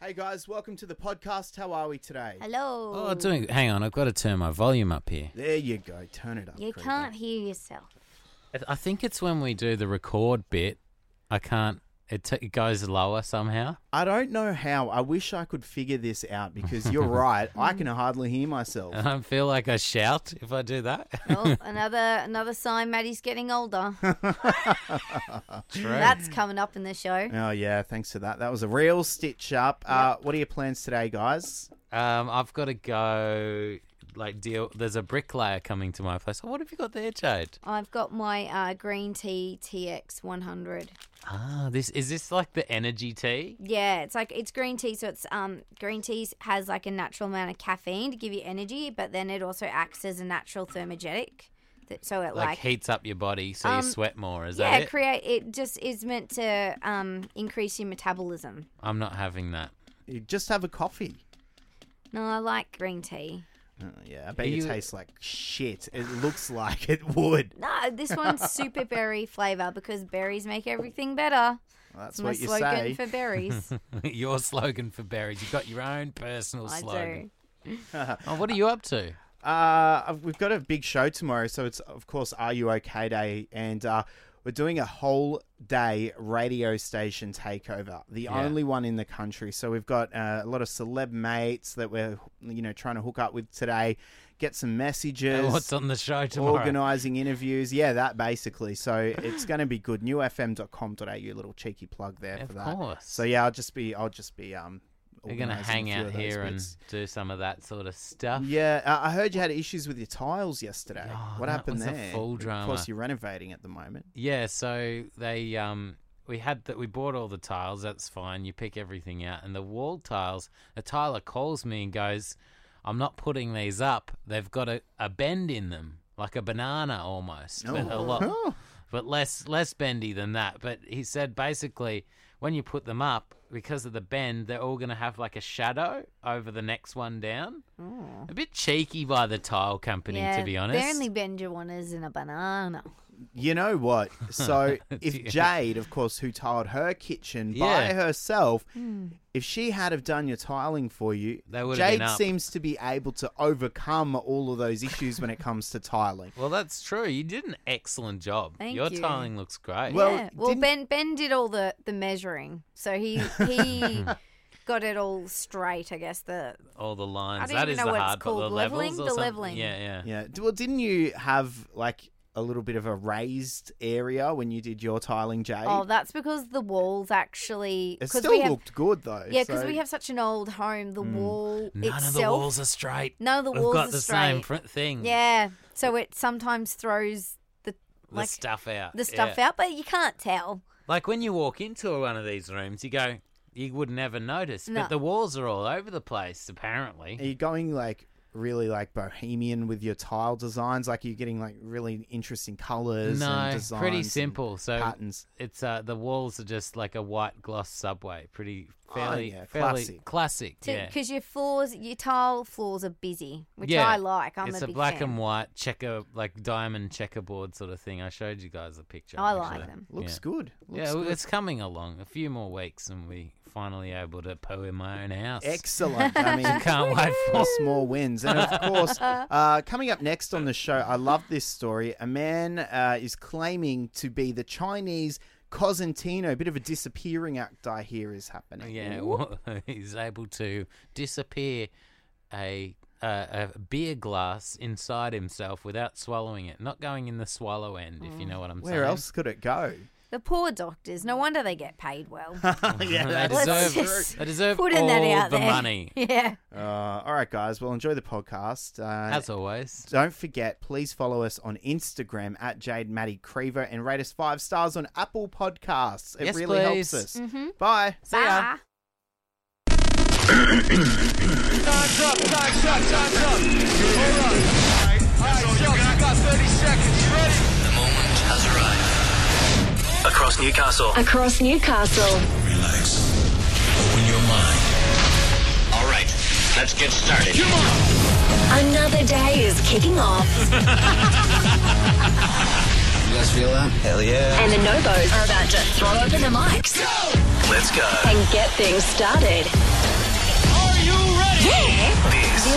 Hey guys, welcome to the podcast. How are we today? Hello. Oh, hang on, I've got to turn my volume up here. There you go. Turn it up. You Creeper. can't hear yourself. I think it's when we do the record bit, I can't, it goes lower somehow. I don't know how. I wish I could figure this out because you're right. I can hardly hear myself. I don't feel like I shout if I do that. Well, another sign Maddie's getting older. True. That's coming up in the show. Oh, yeah. Thanks for that. That was a real stitch up. What are your plans today, guys? I've got to go, there's a bricklayer coming to my place. Oh, what have you got there, Jade? I've got my green tea TX 100. Ah, is this like the energy tea? Yeah, it's green tea, so it's green tea has like a natural amount of caffeine to give you energy, but then it also acts as a natural thermogenic. So it Like heats up your body so you sweat more, is that it? Yeah, it just is meant to increase your metabolism. I'm not having that. You just have a coffee. No, I like green tea. Yeah, I bet it tastes like shit. It looks like it would. No, this one's super berry flavour because berries make everything better. Well, that's My what you slogan say. for berries. Your slogan for berries. You've got your own personal I slogan. do. Oh, what are you up to? We've got a big show tomorrow, so it's, of course, Are You OK Day, and we're doing a whole day radio station takeover, the only one in the country. So we've got a lot of celeb mates that we're, trying to hook up with today, get some messages. What's on the show tomorrow? Organising interviews. Yeah, that basically. So it's going to be good. newfm.com.au, little cheeky plug there for that. Of course. So yeah, I'll just be We're going to hang out here and do some of that sort of stuff. Yeah, I heard you had issues with your tiles yesterday. Oh, what that happened was a there? full drama. Of course, you're renovating at the moment. Yeah, so they we bought all the tiles, that's fine. You pick everything out. And the wall tiles, the tiler calls me and goes, I'm not putting these up. They've got a bend in them, like a banana almost. But a lot, but less bendy than that. But he said basically when you put them up, because of the bend, they're all going to have like a shadow over the next one down. Oh. A bit cheeky by the tile company, to be honest. The only bend you want is in a banana. You know what? So if Jade, of course, who tiled her kitchen by herself, if she had have done your tiling for you, Jade seems to be able to overcome all of those issues when it comes to tiling. Well, that's true. You did an excellent job. Thank Your you. tiling looks great. Well, Ben did all the measuring, so he got it all straight. I guess all the lines. I don't even know what it's called. The leveling. levels or The leveling. Yeah. Well, didn't you have like a little bit of a raised area when you did your tiling, Jade? Oh, that's because the walls actually... It still looked good, though. Yeah, because we have such an old home. The wall None itself... of the walls are straight. None of the walls are straight. We've got the same thing. Yeah, so it sometimes throws the stuff out. The stuff out, but you can't tell. Like when you walk into one of these rooms, you would never notice. No. But the walls are all over the place, apparently. Are you going really bohemian with your tile designs? Like you're getting really interesting colours and designs? Pretty simple. So patterns. It's the walls are just like a white gloss subway. Fairly classic. Because your tile floors are busy, which I like. I'm a big fan. It's a black and white diamond checkerboard sort of thing. I showed you guys a picture. I like them. Looks good. It's coming along. A few more weeks and we finally able to poo in my own house. Excellent. I mean, can't wait for small wins. And of course, coming up next on the show, I love this story. A man is claiming to be the Chinese Cosentino. A bit of a disappearing act, I hear, is happening. Yeah, well, he's able to disappear a beer glass inside himself without swallowing it. Not going in the swallow end, if you know what I'm saying. Where else could it go? The poor doctors. No wonder they get paid well. Yeah, they deserve putting all that out the there. money. Yeah. All right, guys. Well, enjoy the podcast. As always. Don't forget, please follow us on Instagram at Jade Maddie Creever and rate us 5 stars on Apple Podcasts. It really helps us. Mm-hmm. Bye. See ya. Time's up. All right, you got 30 seconds. You ready? The moment has arrived. Across Newcastle. Across Newcastle. Relax. Open your mind. All right, let's get started. Come on. Another day is kicking off. You guys feel that? Hell yeah. And the Nobos are about to throw open the mics. Let's go. And get things started.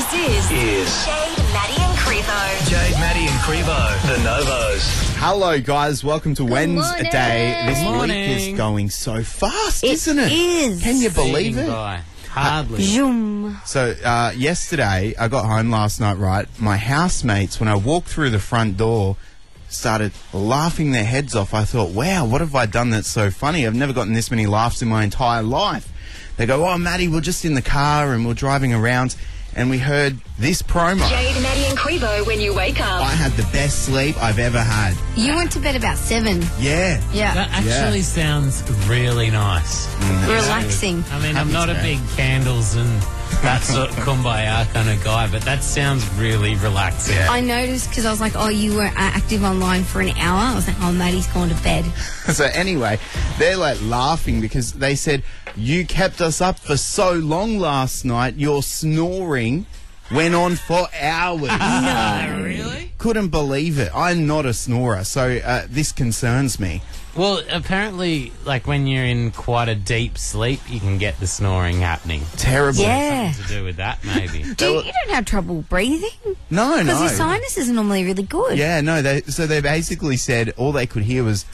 This is Jade, Maddie and Crevo. Jade, Maddie, and Crevo, the Novos. Hello, guys. Welcome to Wednesday. This morning. week is going so fast, isn't it? is. Can you believe Speeding it? by. Hardly. Zoom. So, yesterday, I got home last night, right? My housemates, when I walked through the front door, started laughing their heads off. I thought, wow, what have I done that's so funny? I've never gotten this many laughs in my entire life. They go, oh, Maddie, we're just in the car and we're driving around and we heard this promo. Jade, Maddie and Crevo when you wake up. I had the best sleep I've ever had. You went to bed about 7. Yeah. Yeah. That actually sounds really nice. Relaxing. I mean, I'm not a big candles and that sort of kumbaya kind of guy, but that sounds really relaxing. I noticed because I was like, oh, you were active online for an hour. I was like, oh, Maddie's gone to bed. So anyway, they're like laughing because they said, you kept us up for so long last night, your snoring went on for hours. No, really? Couldn't believe it. I'm not a snorer, so this concerns me. Well, apparently, like when you're in quite a deep sleep, you can get the snoring happening. Terrible. Yeah. To do with that, maybe. You don't have trouble breathing? No, Because no. your sinus is normally really good. Yeah, no. So they basically said all they could hear was,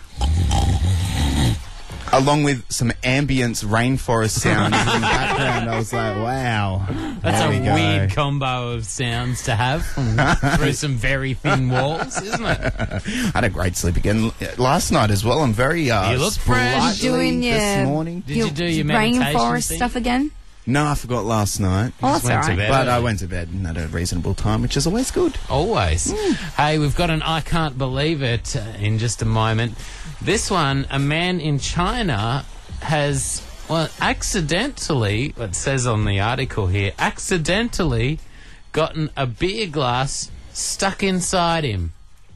along with some ambience rainforest sounds in the background. I was like, wow. That's There we a go. weird combo of sounds to have through some very thin walls, isn't it? I had a great sleep again last night as well. I'm very You look fresh. sprightly Doing this your- morning. Did you do your meditation rainforest thing? stuff again? No, I forgot last night. Oh, that's all went to right. bed. But I went to bed at a reasonable time, which is always good. Always. Hey, we've got an I Can't Believe It in just a moment. This one, a man in China has, well, accidentally, it says on the article here, accidentally gotten a beer glass stuck inside him.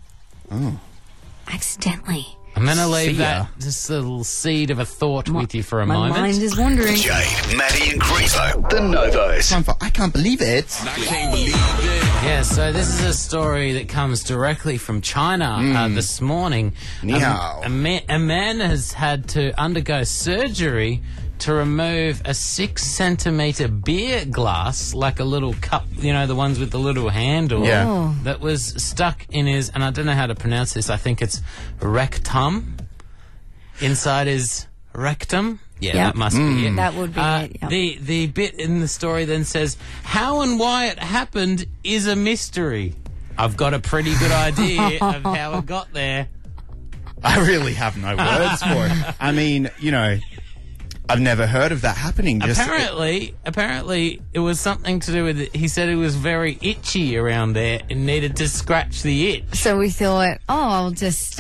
Accidentally. I'm going to See leave ya. that, just a little seed of a thought with you for a My moment. mind is wandering. Jade, Maddie, and Crevo, the Novos. Time for I Can't Believe It. Yeah, so this is a story that comes directly from China this morning. Ni hao. A man has had to undergo surgery to remove a 6-centimeter beer glass, like a little cup, you know, the ones with the little handle, Yeah. Oh. that was stuck in his, and I don't know how to pronounce this, I think it's rectum, inside his rectum. Yeah, Yep. that must be it. That would be it. Yep. The bit in the story then says, how and why it happened is a mystery. I've got a pretty good idea of how it got there. I really have no words for it. I mean, you know, I've never heard of that happening. Apparently, it was something to do with it. He said it was very itchy around there and needed to scratch the itch. So we thought, oh, I'll just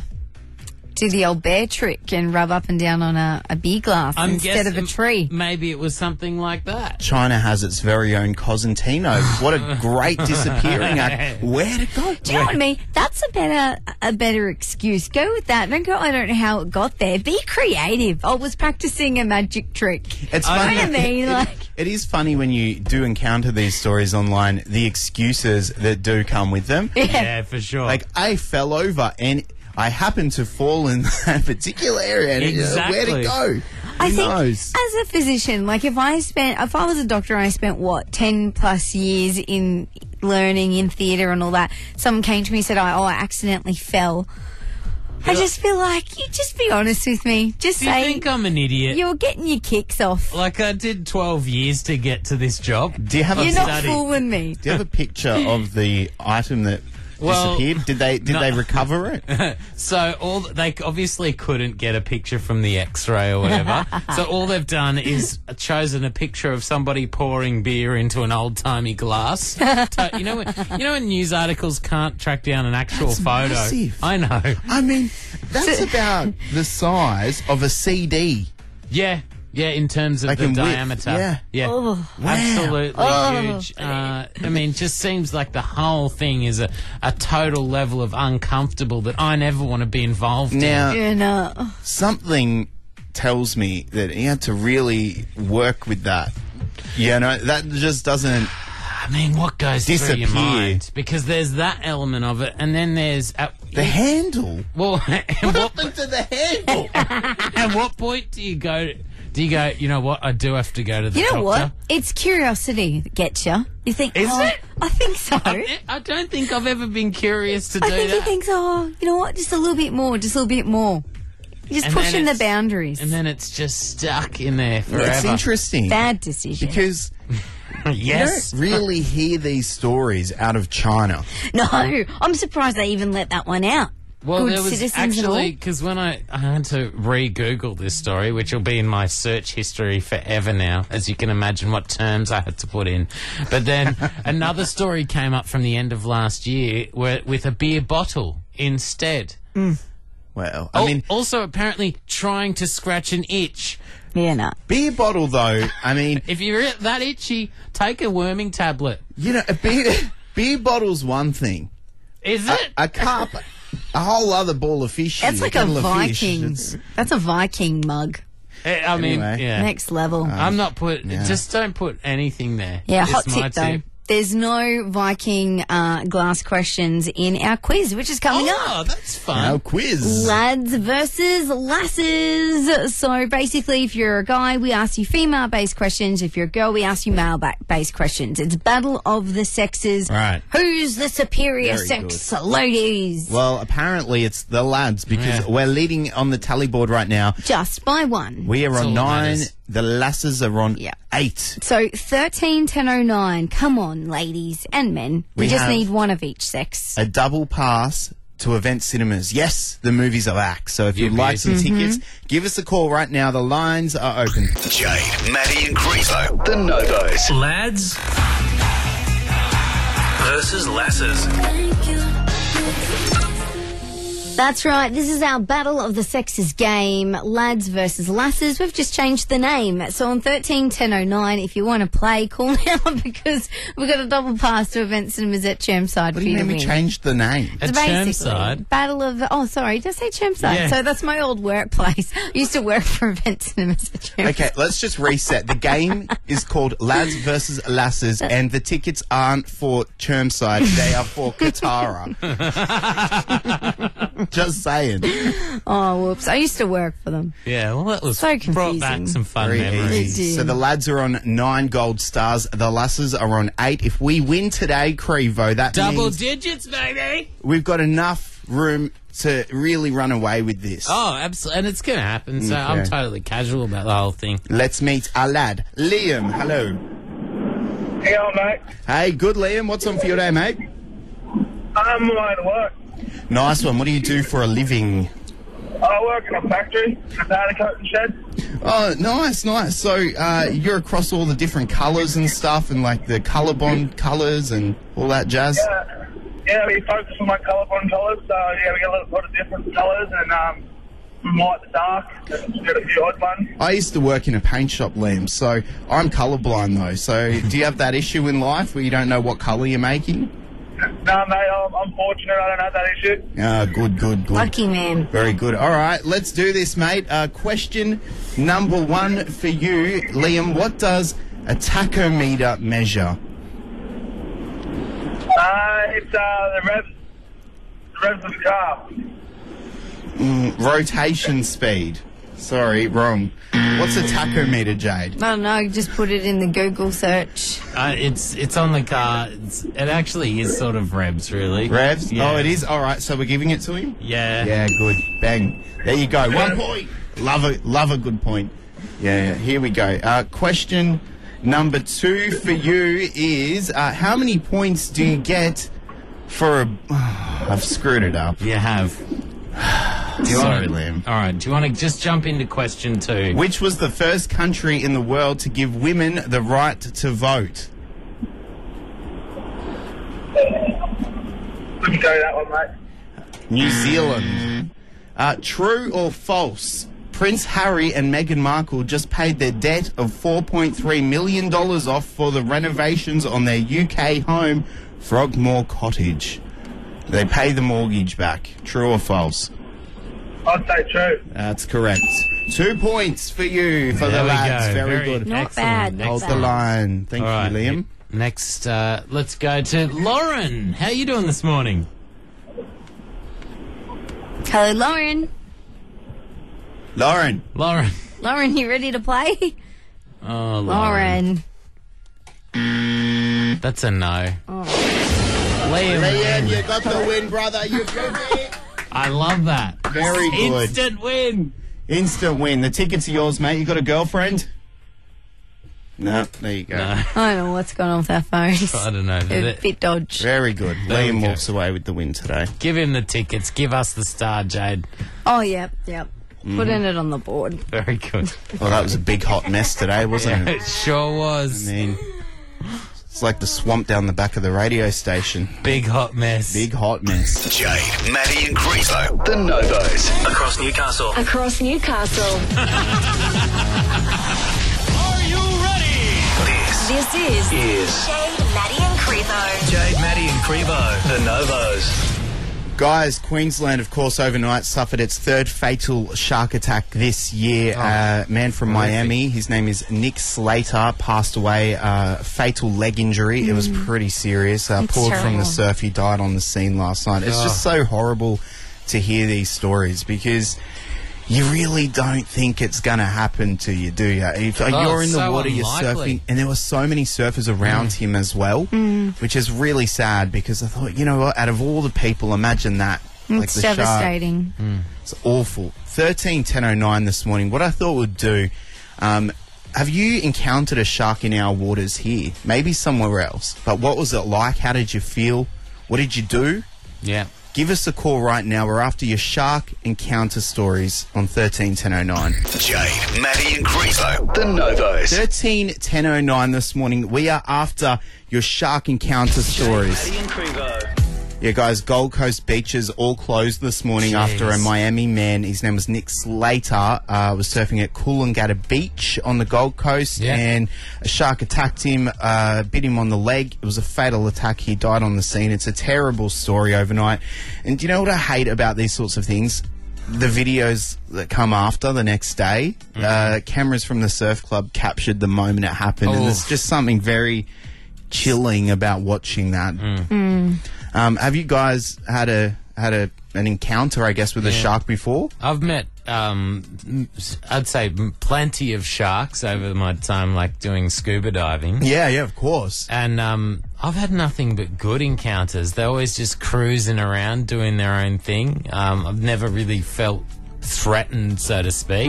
do the old bear trick and rub up and down on a beer glass instead of a tree. Maybe it was something like that. China has its very own Cosentino. What a great disappearing act. Where'd it go? Do you know what I mean? That's a better excuse. Go with that. Don't go, I don't know how it got there. Be creative. I was practicing a magic trick. It's You know funny. what I mean? Like, It is funny when you do encounter these stories online, the excuses that do come with them. Yeah, for sure. Like, I fell over and I happened to fall in that particular area. And Exactly. Where'd it go? I Who think knows? as a physician, like if I was a doctor and I spent 10 plus years in learning in theatre and all that, someone came to me and said, I accidentally fell. I just feel like, you just be honest with me. Just Do you say think I'm an idiot? you're getting your kicks off. Like, I did 12 years to get to this job. Do you have You're a not study. fooling me. Do you have a picture of the item that Well, disappeared? Did they recover it? So they obviously couldn't get a picture from the X-ray or whatever. So all they've done is chosen a picture of somebody pouring beer into an old-timey glass. You know when news articles can't track down an actual That's photo. massive. I know. I mean, that's about the size of a CD. Yeah. Yeah, in terms of Like the in width, diameter. yeah. Oh. Absolutely huge. I mean, just seems like the whole thing is a total level of uncomfortable that I never want to be involved in. Now, You know. something tells me that he had to really work with that. You know, that just doesn't... I mean, what goes through your Disappear. mind? Because there's that element of it, and then there's... The handle? well, What happened to the handle? at what point do you go Do you go, you know what, I do have to go to the You know doctor? what? It's curiosity that gets you. You think, Is it? I think so. I don't think I've ever been curious to do I think that. he thinks, you know what? Just a little bit more. Just a little bit more. You're just And then pushing the it's- boundaries. And then it's just stuck in there forever. It's interesting Bad decision. because Yes. you don't really hear these stories out of China. No, I'm surprised they even let that one out. Well, Good there was citizens and all. actually, because when I had to re-Google this story, which will be in my search history forever now, as you can imagine what terms I had to put in. But then another story came up from the end of last year with a beer bottle instead. Well, I mean, Also apparently trying to scratch an itch. Yeah, no. beer bottle though. I mean, If you're that itchy, take a worming tablet. you know, a beer bottle's one thing. Is it? A cup, a whole other ball of fish. That's like a kettle of fish. Viking. It's- That's a Viking mug. I mean, Anyway. yeah. Next level. I'm not just don't put anything there. Yeah, is hot my tip though. There's no Viking glass questions in our quiz, which is coming up. Oh, that's fun. Our quiz. Lads versus lasses. So basically, if you're a guy, we ask you female-based questions. If you're a girl, we ask you male-based questions. It's battle of the sexes. Right. Who's the superior Very sex, ladies? Well, apparently it's the lads because Yeah. we're leading on the tally board right now. Just by one. We are That's on all that 9. matters. The lasses are on Yeah. 8. So 13, 10, 09. Come on, ladies and men. We We just have- need one of each sex. A double pass to Event Cinemas. Yes, the movies are back. So if you'd like some tickets, give us a call right now. The lines are open. Jade, Maddie and Grievo, the Novos. Lads versus lasses. That's right. This is our battle of the sexes game, lads versus lasses. We've just changed the name. So on 13 10 09, if you want to play, call now because we've got a double pass to Event Cinemas at Chermside What for do you you to mean we win. changed the name? At So basically, Chermside. battle of did I say Chermside? Yeah. So that's my old workplace. I used to work for Event Cinemas at Chermside. Okay, let's just reset. The game is called Lads versus Lasses, and the tickets aren't for Chermside. They are for Katara. Just saying. Oh, whoops. I used to work for them. Yeah, well, that was So brought back confusing. some fun Very memories. easy. did. So the lads are on 9 gold stars. The lasses are on 8. If we win today, Crevo, that Double means digits, baby! we've got enough room to really run away with this. Oh, absolutely. And it's going to happen, so I'm Okay. totally casual about the whole thing. Let's meet our lad, Liam. Hello. Hang on, mate. Hey, good Liam. What's on for your day, mate? I'm going to work. Nice one. What do you do for a living? I work in a factory, a powder coating shed. Oh, nice, nice. So you're across all the different colours and stuff, and like the colour bond colours and all that jazz. Yeah, we focus on my colour-bond colours, so yeah, we got a lot of different colours, and from light to dark, and we got a few odd ones. I used to work in a paint shop, Liam, so I'm colourblind though. So do you have that issue in life where you don't know what colour you're making? No, mate, I'm fortunate. I don't have that issue. Good, good, good. Lucky man. Very good. All right, let's do this, mate. Question number 1 for you, Liam. What does a tachometer measure? It's the revs of the car. Rotation speed. Sorry, wrong. What's a tachometer, Jade? I don't know. Just put it in the Google search. It's on the car. It actually is sort of revs, really. Revs? Yeah. Oh, it is? All right, so we're giving it to him? Yeah. Yeah, good. Bang. There you go. 1 point. Love a good point. Yeah, here we go. Question number 2 for you is, how many points do you get for a... I've screwed it up. You have. Sorry, Liam. All right. Do you want to just jump into question 2? Which was the first country in the world to give women the right to vote? Couldn't go that one, mate. New Zealand. True or false? Prince Harry and Meghan Markle just paid their debt of $4.3 million off for the renovations on their UK home, Frogmore Cottage. They pay the mortgage back. True or false? I'd say true. That's correct. 2 points for you, for There the we lads. go. Very good. Not Excellent. bad, not Hold bad. the line. Thank All right. you, Liam. Next, let's go to Lauren. How you doing this morning? Hello, Lauren. Lauren. Lauren, you ready to play? Oh, Lauren. That's a no. Oh. Liam, you got the win, brother. You got it. I love that. Very good. Instant win. Instant win. The tickets are yours, mate. You got a girlfriend? No, there you go. No, I don't know what's going on with our phones. I don't know. A bit dodge. Very good. There we Liam go. walks away with the win today. Give him the tickets. Give us the star, Jade. Oh, yep. Putting it on the board. Very good. Well, that was a big hot mess today, wasn't it? It sure was. I mean, it's like the swamp down the back of the radio station. Big hot mess. Big hot mess. Jade, Maddie and Crezo, the Novos. Across Newcastle. Across Newcastle. This This is is Jade, Maddie and Crevo. Jade, Maddie and Crevo, the Novos. Guys, Queensland, of course, overnight suffered its third fatal shark attack this year. Man from Miami, his name is Nick Slater, passed away, fatal leg injury. It was pretty serious. Pulled from terrible. the surf. He died on the scene last night. It's just so horrible to hear these stories because you really don't think it's going to happen to you, do you? If you're in the so water, you're unlikely. surfing, and there were so many surfers around him as well, which is really sad because I thought, you know what, out of all the people, imagine that. It's the shark. devastating. It's awful. 13:10:09 this morning. What I thought would do, have you encountered a shark in our waters here? Maybe somewhere else. But what was it like? How did you feel? What did you do? Yeah. Give us a call right now. We're after your shark encounter stories on 13:10:09. Jade, Maddie and Crezo, the Novos. 13:10:09 this morning. We are after your shark encounter stories. Maddie and Crevo. Yeah, guys, Gold Coast beaches all closed this morning after a Miami man, his name was Nick Slater, was surfing at Coolangatta Beach on the Gold Coast, and a shark attacked him, bit him on the leg. It was a fatal attack. He died on the scene. It's a terrible story overnight. And do you know what I hate about these sorts of things? The videos that come after the next day. Cameras from the surf club captured the moment it happened, and there's just something very chilling about watching that. Have you guys had an encounter, I guess, with a shark before? I've met, I'd say, plenty of sharks over my time, like doing scuba diving. Yeah, of course. And I've had nothing but good encounters. They're always just cruising around doing their own thing. I've never really felt threatened, so to speak.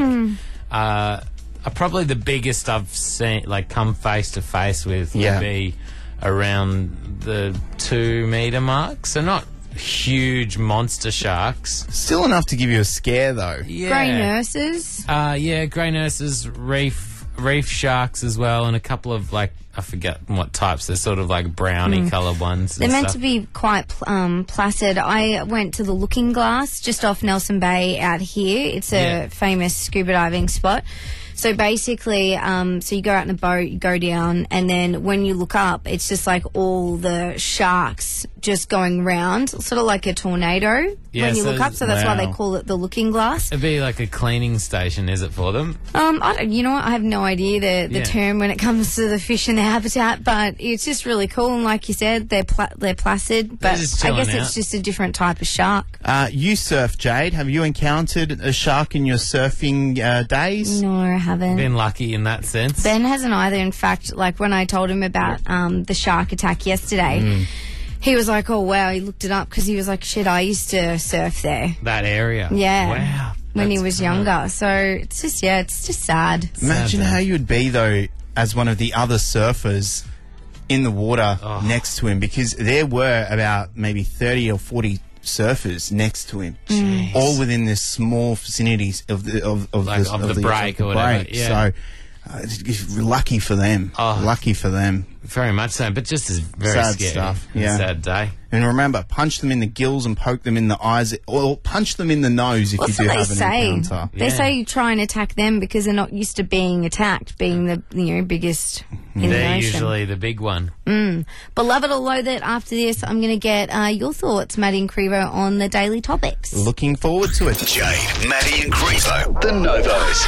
Probably the biggest I've seen, like, come face to face with would be around the 2 meter mark. So not huge monster sharks. Still enough to give you a scare, though. Yeah. Grey nurses. Grey nurses, reef sharks as well, and a couple of, like, I forget what types. They're sort of like brownie coloured ones. They're meant to be quite placid. I went to the Looking Glass just off Nelson Bay out here. It's a famous scuba diving spot. So basically, so you go out in a boat, you go down, and then when you look up, it's just like all the sharks just going round, sort of like a tornado when you look up. So that's why they call it the Looking Glass. It'd be like a cleaning station, is it, for them? You know what? I have no idea the term when it comes to the fish and their habitat, but it's just really cool. And like you said, they're placid, but I guess it's just a different type of shark. You surf, Jade. Have you encountered a shark in your surfing days? No, I haven't. Been lucky in that sense. Ben hasn't either. In fact, like when I told him about the shark attack yesterday, he was like, oh, wow, he looked it up because he was like, shit, I used to surf there. That area. Yeah. Wow. When he was younger. So it's just sad. Imagine how you would be, though, as one of the other surfers in the water next to him, because there were about maybe 30 or 40 surfers next to him, all within this small vicinities of the break or whatever. Yeah. So lucky for them. Lucky for them. Very much so, but just as very Sad scary. stuff. Yeah. Sad day. And remember, punch them in the gills and poke them in the eyes, or punch them in the nose if That's you do what have they an say. encounter. They say you try and attack them because they're not used to being attacked, being the biggest in the They're ocean. usually the big one. But love it or loathe it, after this, I'm going to get your thoughts, Maddie and Crevo, on the daily topics. Looking forward to it. Jade, Maddie and Crezo, the Novos.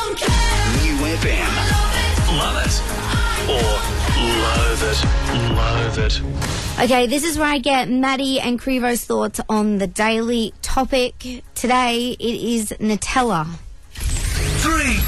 New FM. Love it. Or loathe it. Loathe it. Okay, this is where I get Maddie and Crevo's thoughts on the daily topic. Today, it is Nutella. 3,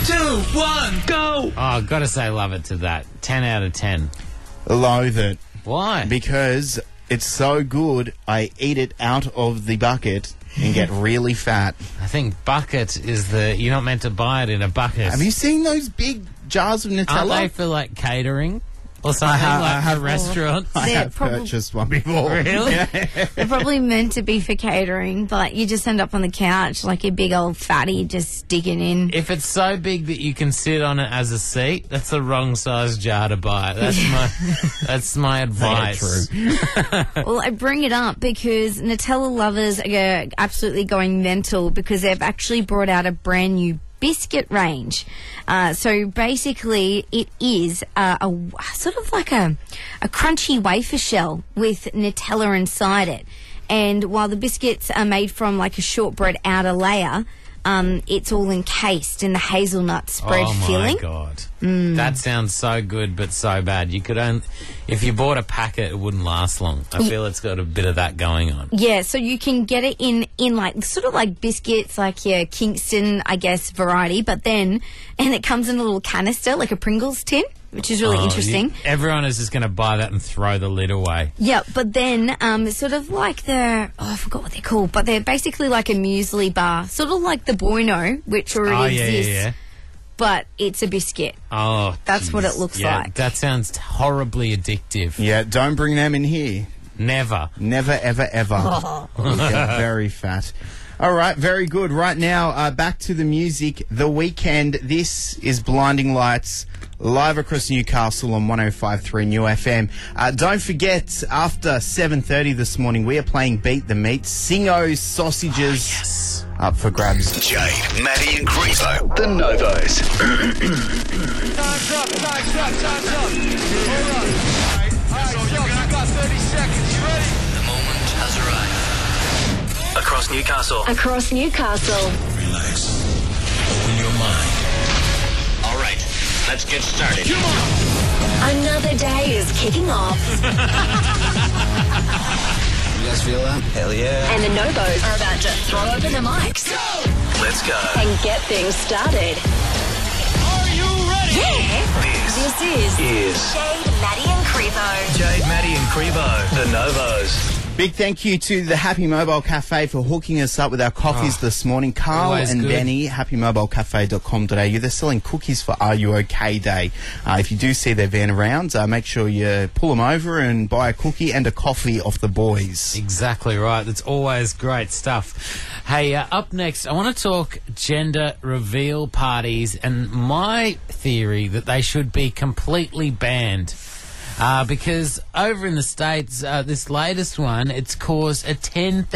2, 1, go! Oh, I've got to say love it to that. 10 out of 10. Loathe it. Why? Because it's so good, I eat it out of the bucket and get really fat. I think bucket is you're not meant to buy it in a bucket. Have you seen those big jars of Nutella? Aren't they for like catering or something I like have- a restaurant? I They're have purchased one before. Really? They're probably meant to be for catering, but you just end up on the couch like a big old fatty just digging in. If it's so big that you can sit on it as a seat, that's the wrong size jar to buy. That's my advice. Well, I bring it up because Nutella lovers are absolutely going mental because they've actually brought out a brand new biscuit range. So basically it is a sort of like a crunchy wafer shell with Nutella inside it. And while the biscuits are made from like a shortbread outer layer, it's all encased in the hazelnut spread filling. Oh my God. That sounds so good but so bad. You could if you bought a packet, it wouldn't last long. I feel it's got a bit of that going on. Yeah, so you can get it in like sort of like biscuits, like your Kingston, I guess, variety, but then, and it comes in a little canister, like a Pringles tin, which is really interesting. Everyone is just going to buy that and throw the lid away. Yeah, but then it's sort of like I forgot what they're called, but they're basically like a muesli bar, sort of like the Bueno, which already exists. But it's a biscuit. Oh, That's what it looks like. That sounds horribly addictive. Yeah, don't bring them in here. Never. Never, ever, ever. You get very fat. All right, very good. Right now, back to the music. The Weekend. This is Blinding Lights, live across Newcastle on 105.3 New FM. Don't forget, after 7:30 this morning, we are playing Beat the Meat. Singo's Sausages. Yes. Up for grabs. Jade, Maddie and Grievo, the Novos. Time's up. Hold on. All right, so you got 30 seconds. You ready? The moment has arrived. Across Newcastle. Across Newcastle. Relax. Open your mind. All right, let's get started. Come on! Another day is kicking off. You guys feel that? Hell yeah. And the Novos are about to throw open the mics Let's go. and get things started. Are you ready? Yeah. This is Jade, Maddie and Crevo. Jade, Maddie and Crevo, the Novos. Big thank you to the Happy Mobile Cafe for hooking us up with our coffees this morning. Carl always and good. Benny, happymobilecafe.com.au. They're selling cookies for Are You OK Day. If you do see their van around, make sure you pull them over and buy a cookie and a coffee off the boys. Exactly right. That's always great stuff. Hey, up next, I want to talk gender reveal parties and my theory that they should be completely banned. Because over in the States, this latest one, it's caused a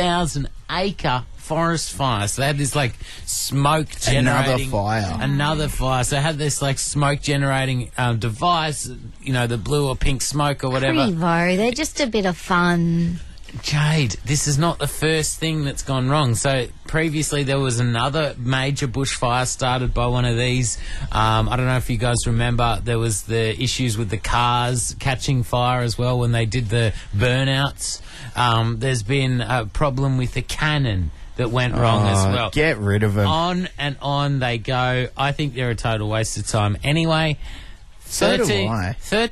10,000-acre forest fire. So they had this, like, smoke generating... Another fire. So they had this, like, smoke-generating device, you know, the blue or pink smoke or whatever. Crevo, they're just a bit of fun. Jade, this is not the first thing that's gone wrong. So previously there was another major bushfire started by one of these. I don't know if you guys remember, there was the issues with the cars catching fire as well when they did the burnouts. There's been a problem with the cannon that went wrong as well. Get rid of them. On and on they go. I think they're a total waste of time. Anyway, So do I.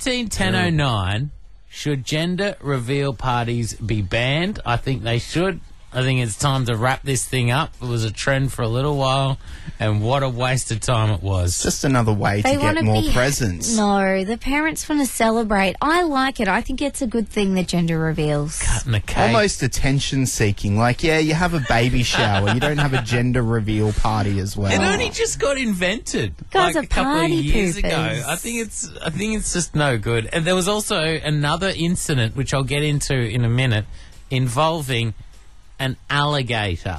13-1009... Should gender reveal parties be banned? I think they should. I think it's time to wrap this thing up. It was a trend for a little while, and what a waste of time it was. Just another way to get more presents. No, the parents want to celebrate. I like it. I think it's a good thing that gender reveals. Cutting the cake. Almost attention seeking. Like, yeah, you have a baby shower. You don't have a gender reveal party as well. It only just got invented Guys like are a couple of party years ago. poopers. I think it's just no good. And there was also another incident, which I'll get into in a minute, involving an alligator.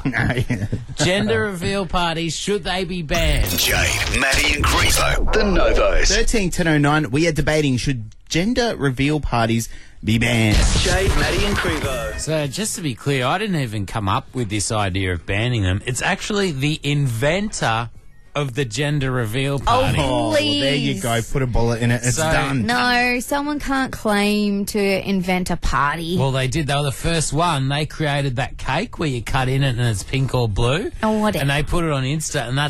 Gender reveal parties, should they be banned? Jade, Maddie and Grievo, the Novos. 13-1009, we are debating, should gender reveal parties be banned? Jade, Maddie and Crevo. So just to be clear, I didn't even come up with this idea of banning them. It's actually the inventor of the gender reveal party. Oh, well, there you Please. go. Put a bullet in it. It's So- done. No, someone can't claim to invent a party. Well, they did. They were the first one. They created that cake where you cut in it and it's pink or blue. Oh, whatever. And they put it on Insta, and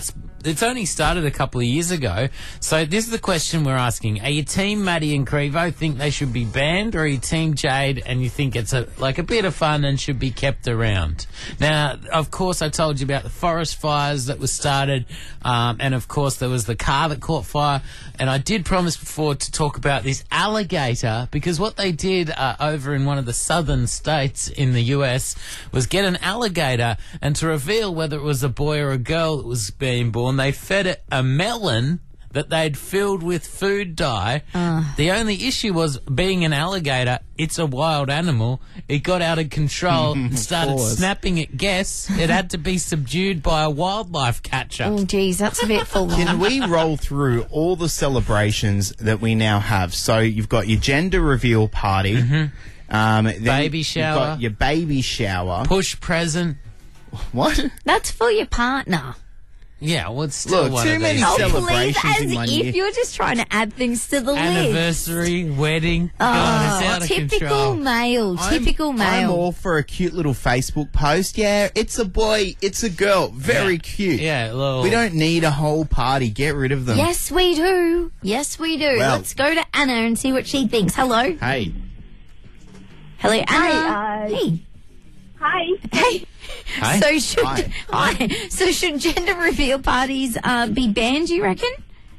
it's only started a couple of years ago. So this is the question we're asking. Are you team Maddie and Crevo, think they should be banned, or are you team Jade and you think it's a bit of fun and should be kept around? Now, of course, I told you about the forest fires that were started, and of course there was the car that caught fire. And I did promise before to talk about this alligator, because what they did over in one of the southern states in the US was get an alligator, and to reveal whether it was a boy or a girl that was being born, they fed it a melon that they'd filled with food dye. The only issue was, being an alligator, it's a wild animal. It got out of control and started snapping at guests. It had to be subdued by a wildlife catcher. Oh, geez, that's a bit full on. Can we roll through all the celebrations that we now have? So you've got your gender reveal party. Then Baby you've shower. got your baby shower. Push present. What? That's for your partner. Yeah, well, it's still Look, one too of many these. Oh, please, celebrations as in one if year. you're just trying to add things to the list. Anniversary, wedding. God, it's out of Typical control. male. Typical I'm male. all for a cute little Facebook post. Yeah, it's a boy, it's a girl. Very cute. Yeah, little. We don't need a whole party. Get rid of them. Yes, we do. Yes, we do. Well- Let's go to Anna and see what she thinks. Hello. Hey. Hello, Anna. Hi, Hey. Hi. Hey. Hi. So should Hi. So should gender reveal parties be banned, you reckon?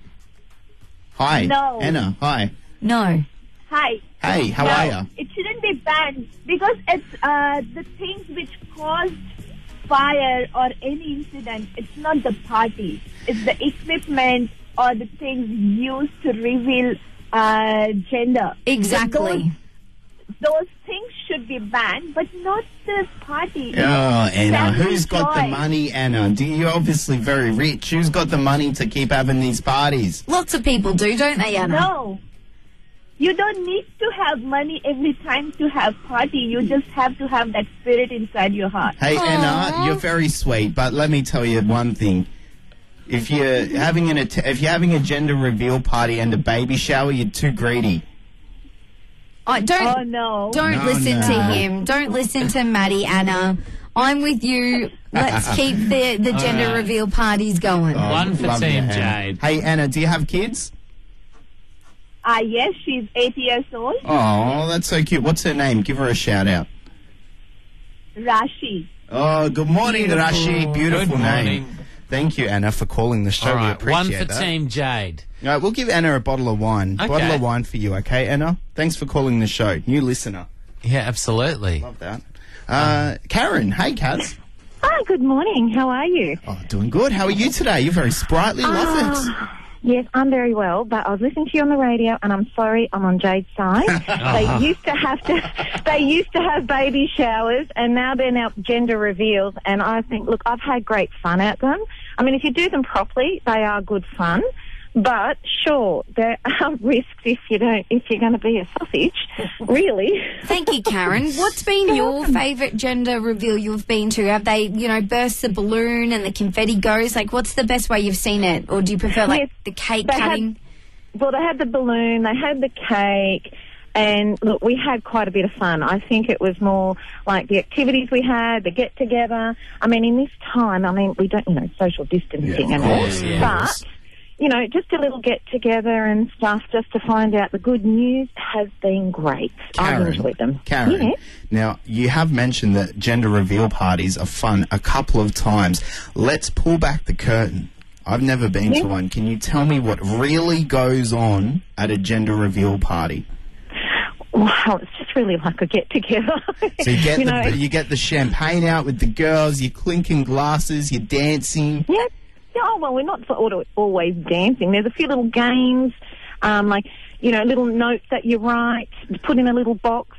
Hi. No. Anna, hi. No. Hi. Hey, how No, are you? It shouldn't be banned because it's the things which caused fire or any incident. It's not the party. It's the equipment or the things used to reveal gender. Exactly. Those things should be banned, but not the party. Oh, Anna, Family who's got the joy. money, Anna? You're obviously very rich. Who's got the money to keep having these parties? Lots of people do, don't they, Anna? No. You don't need to have money every time to have party. You just have to have that spirit inside your heart. Hey, Aw. Anna, you're very sweet, but let me tell you one thing. If you're having a gender reveal party and a baby shower, you're too greedy. Oh, don't Oh, no. don't No, listen no. to him. Don't listen to Maddie, Anna. I'm with you. Let's keep the gender right. reveal parties going. Oh, One for love you, Team Anna. Jade. Hey, Anna, do you have kids? Yes, she's 8 years old. Oh, that's so cute. What's her name? Give her a shout out. Rashi. Oh, good morning, Rashi. Beautiful Good name. morning. Thank you, Anna, for calling the show. All We right, appreciate one for that. Team Jade. All right, we'll give Anna a bottle of wine. Okay. Bottle of wine for you, okay, Anna? Thanks for calling the show. New listener. Yeah, absolutely. Love that. Karen. Hey, Kaz. Hi, good morning. How are you? Oh, doing good. How are you today? You're very sprightly. Love it. Yes, I'm very well, but I was listening to you on the radio, and I'm sorry, I'm on Jade's side. They used to have baby showers, and now they're gender reveals. And I think, look, I've had great fun at them. I mean, if you do them properly, they are good fun. But sure, there are risks if you're going to be a sausage, really. Thank you, Karen. What's been your favourite gender reveal you've been to? Have they, burst the balloon and the confetti goes? Like, what's the best way you've seen it? Or do you prefer, Yes, the cake they cutting? Well, they had the balloon, they had the cake, and look, we had quite a bit of fun. I think it was more like the activities we had, the get-together. I mean, in this time, we don't, social distancing and all. course, yeah. But, just a little get-together and stuff just to find out the good news has been great. I've enjoyed them. Karen, Yeah. now you have mentioned that gender reveal parties are fun a couple of times. Let's pull back the curtain. I've never been to one. Can you tell me what really goes on at a gender reveal party? Wow, it's just really like a get-together. So you get the champagne out with the girls, you're clinking glasses, you're dancing. Yeah. Oh, well, we're not always dancing. There's a few little games, little notes that you write, put in a little box.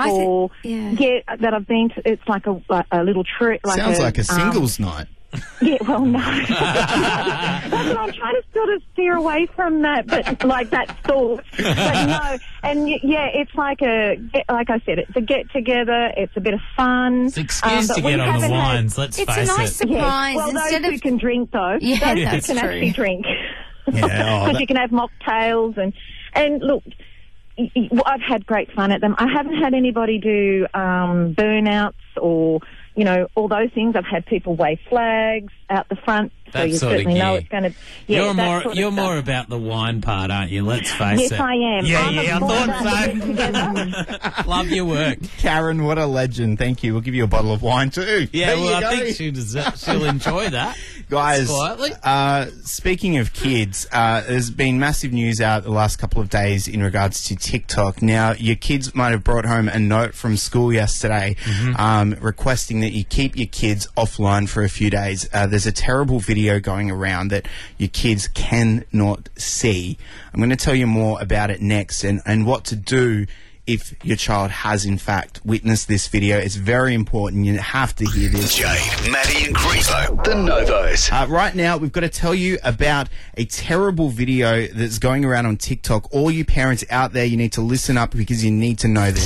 That I've been to. It's like a little trick. Sounds like a singles night. Yeah, well, no. That's what I'm trying to sort of steer away from that, but like that thought. But no, and it's like I said, it's a get-together, it's a bit of fun. It's an excuse but to we get on the haven't had- wines, let's It's face a nice it. surprise. Well, Instead those of who can drink, though. Yeah, those that's who can true. actually drink. Yeah, Because you can have mocktails and look, I've had great fun at them. I haven't had anybody do burnouts or all those things. I've had people wave flags out the front. That you sort of certainly know gear. it's going to. Yeah, You're that more sort of you're stuff. more about the wine part, aren't you? Let's face Yes, it. I am. Yeah, I'm yeah, a I thought so. Love your work. Karen, what a legend. Thank you. We'll give you a bottle of wine too. Yeah, There well, you I go. think she'll enjoy that. Guys, Slightly. speaking of kids, there's been massive news out the last couple of days in regards to TikTok. Now, your kids might have brought home a note from school yesterday requesting that you keep your kids offline for a few days. There's a terrible video going around that your kids cannot see. I'm going to tell you more about it next and what to do if your child has, in fact, witnessed this video. It's very important. You have to hear this. Jade, Maddie and Greenzo, the Novos. Right now, we've got to tell you about a terrible video that's going around on TikTok. All you parents out there, you need to listen up because you need to know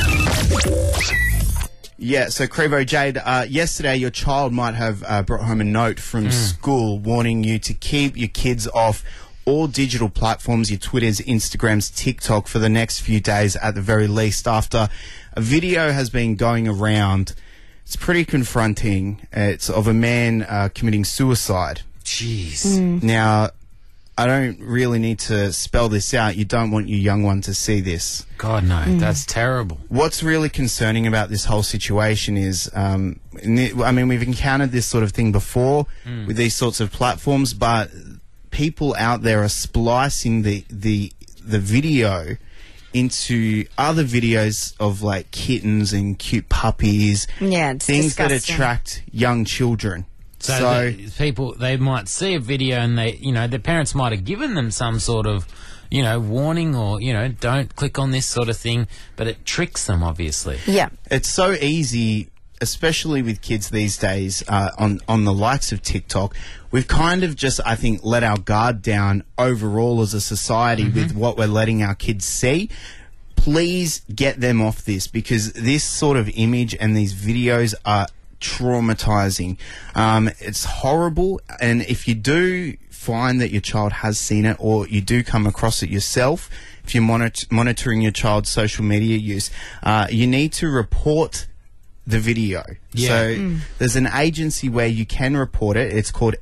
this. Yeah, so Crevo, Jade, yesterday your child might have brought home a note from school warning you to keep your kids off all digital platforms, your Twitters, Instagrams, TikTok for the next few days at the very least, after a video has been going around. It's pretty confronting. It's of a man committing suicide. Jeez. Now, I don't really need to spell this out. You don't want your young one to see this. God, no, that's terrible. What's really concerning about this whole situation is, I mean, we've encountered this sort of thing before with these sorts of platforms, but people out there are splicing the video into other videos of like kittens and cute puppies. Yeah, it's things that disgusting. attract young children. So the people, they might see a video and they, their parents might have given them some sort of, warning or, don't click on this sort of thing, but it tricks them, obviously. Yeah. It's so easy, especially with kids these days, on the likes of TikTok. We've kind of just, I think, let our guard down overall as a society with what we're letting our kids see. Please get them off this, because this sort of image and these videos are traumatizing. It's horrible, and if you do find that your child has seen it or you do come across it yourself, if you're monitoring your child's social media use, you need to report the video. Yeah. So there's an agency where you can report it. It's called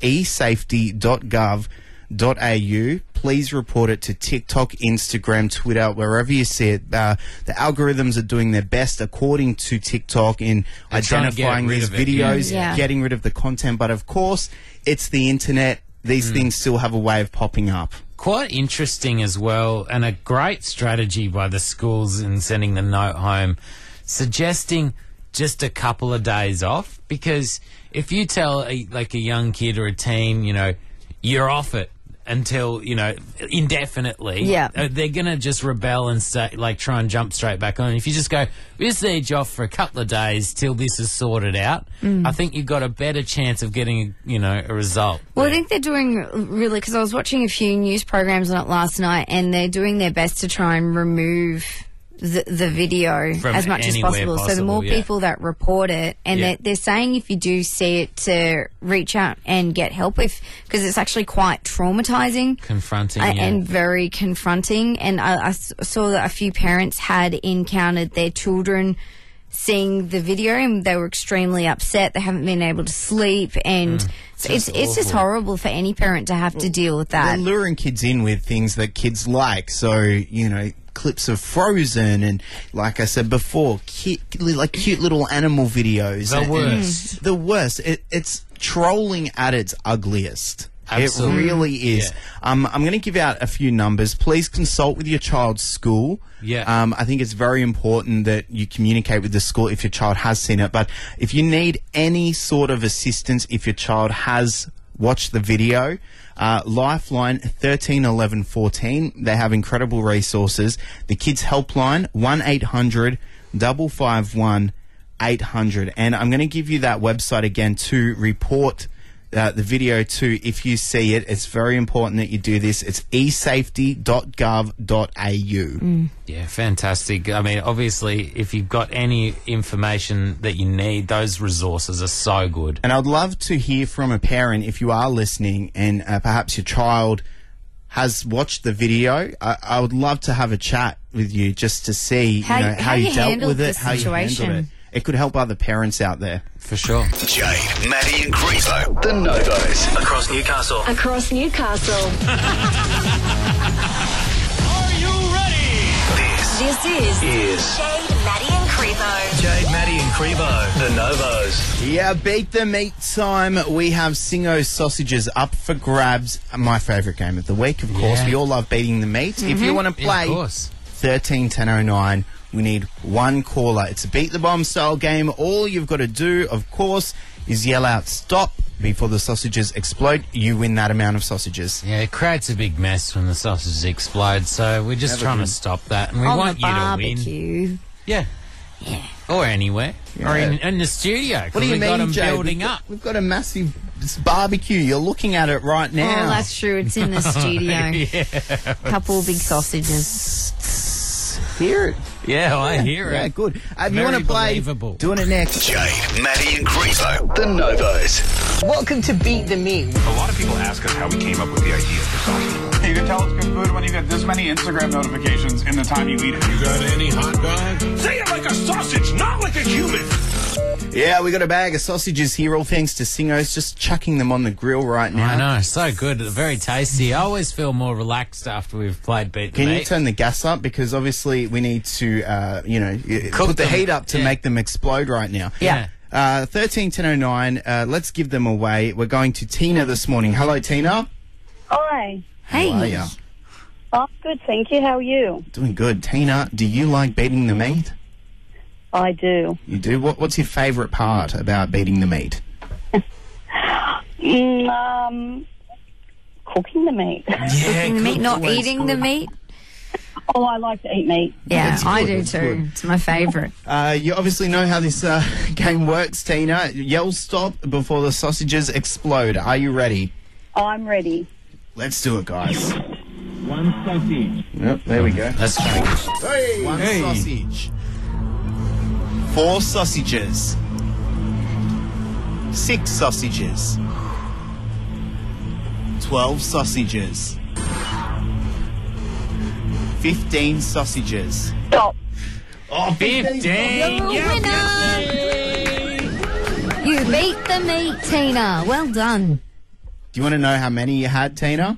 esafety.gov.au. Please report it to TikTok, Instagram, Twitter, wherever you see it. The algorithms are doing their best according to TikTok in They're trying to get identifying rid these of it, videos, yeah. getting rid of the content. But of course, it's the internet. These things still have a way of popping up. Quite interesting as well, and a great strategy by the schools in sending the note home, suggesting just a couple of days off, because if you tell a young kid or a teen, you're off it until, indefinitely, Yeah. They're going to just rebel and try and jump straight back on. If you just go, we just need you off for a couple of days till this is sorted out, I think you've got a better chance of getting, a result. Well, I think they're doing really, because I was watching a few news programs on it last night, and they're doing their best to try and remove the video From as much as anywhere possible. So the more possible, yeah. people that report it, and Yeah. they're saying if you do see it, to reach out and get help with, because it's actually quite traumatizing. Confronting, And very confronting. And I saw that a few parents had encountered their children seeing the video, and they were extremely upset. They haven't been able to sleep, and so it's just awful. horrible for any parent to have to deal with that. They're luring kids in with things that kids like. So, clips of Frozen and, like I said before, cute little animal videos. The And- worst. The worst. It's trolling at its ugliest. Absolutely. It really is. Yeah. I'm going to give out a few numbers. Please consult with your child's school. Yeah. I think it's very important that you communicate with the school if your child has seen it. But if you need any sort of assistance, if your child has watched the video, Lifeline 13 11 14. They have incredible resources. The Kids Helpline 1-800 551 800. And I'm going to give you that website again to report the video to. If you see it, it's very important that you do this. It's esafety.gov.au. Yeah, fantastic. I mean, obviously, if you've got any information that you need, those resources are so good. And I'd love to hear from a parent, if you are listening, and perhaps your child has watched the video. I would love to have a chat with you just to see How how you dealt handled with the it, how you handled it. situation. it could help other parents out there. For sure. Jade, Maddie and Grievo, the Novos. Across Newcastle. Across Newcastle. Are you ready? This is Jade, Maddie and Crevo. Jade, Maddie and Crevo, the Novos. Yeah, beat the meat time. We have Singo sausages up for grabs. My favourite game of the week, of course. Yeah. We all love beating the meat. If you want to Yeah, play, of course. 13 1009. We need one caller. It's a beat the bomb style game. All you've got to do, of course, is yell out stop before the sausages explode. You win that amount of sausages. Yeah, it creates a big mess when the sausages explode, so we're just trying to stop that, and we On want the you to win. barbecue. Yeah. Or anywhere. Or in the studio. What do you we mean, got them Jay? building up. We've got a massive barbecue. You're looking at it right now. Oh, that's true. It's in the studio. Couple of big sausages. Hear it. Yeah, I hear Yeah, it. good. If you Very want to play, believable. doing it next. Jade, Maddie and Grievo, the Novos. Welcome to Beat the Meat. A lot of people ask us how we came up with the idea for sausage. You can tell it's good food when you get this many Instagram notifications in the time you eat it. You got any hot dog? Say it like a sausage, not like a human. Yeah, we got a bag of sausages here, all thanks to Singo's. Just chucking them on the grill right now. I know, so good. Very tasty. I always feel more relaxed after we've played Beat the Can you Meat. turn the gas up? Because obviously we need to, Cook put the them. heat up to Yeah. make them explode right now. Yeah. 13 1009. Let's give them away. We're going to Tina this morning. Hello, Tina. Hi. Hey. How are ya? Oh, good, thank you. How are you? Doing good. Tina, do you like beating the meat? I do. You do? What's your favourite part about beating the meat? Cooking the meat. Yeah, Eating the meat, not always eating the good. meat. Oh, I like to eat meat. Yeah, That's I good, do that's too. good. It's my favourite. You obviously know how this game works, Tina. Yell stop before the sausages explode. Are you ready? I'm ready. Let's do it, guys. One sausage. Yep, there we go. That's very good. Hey, one sausage. 4 sausages. 6 sausages. 12 sausages. 15 sausages. Stop. Oh, 15! You're a winner! You beat the meat, Tina. Well done. Do you want to know how many you had, Tina?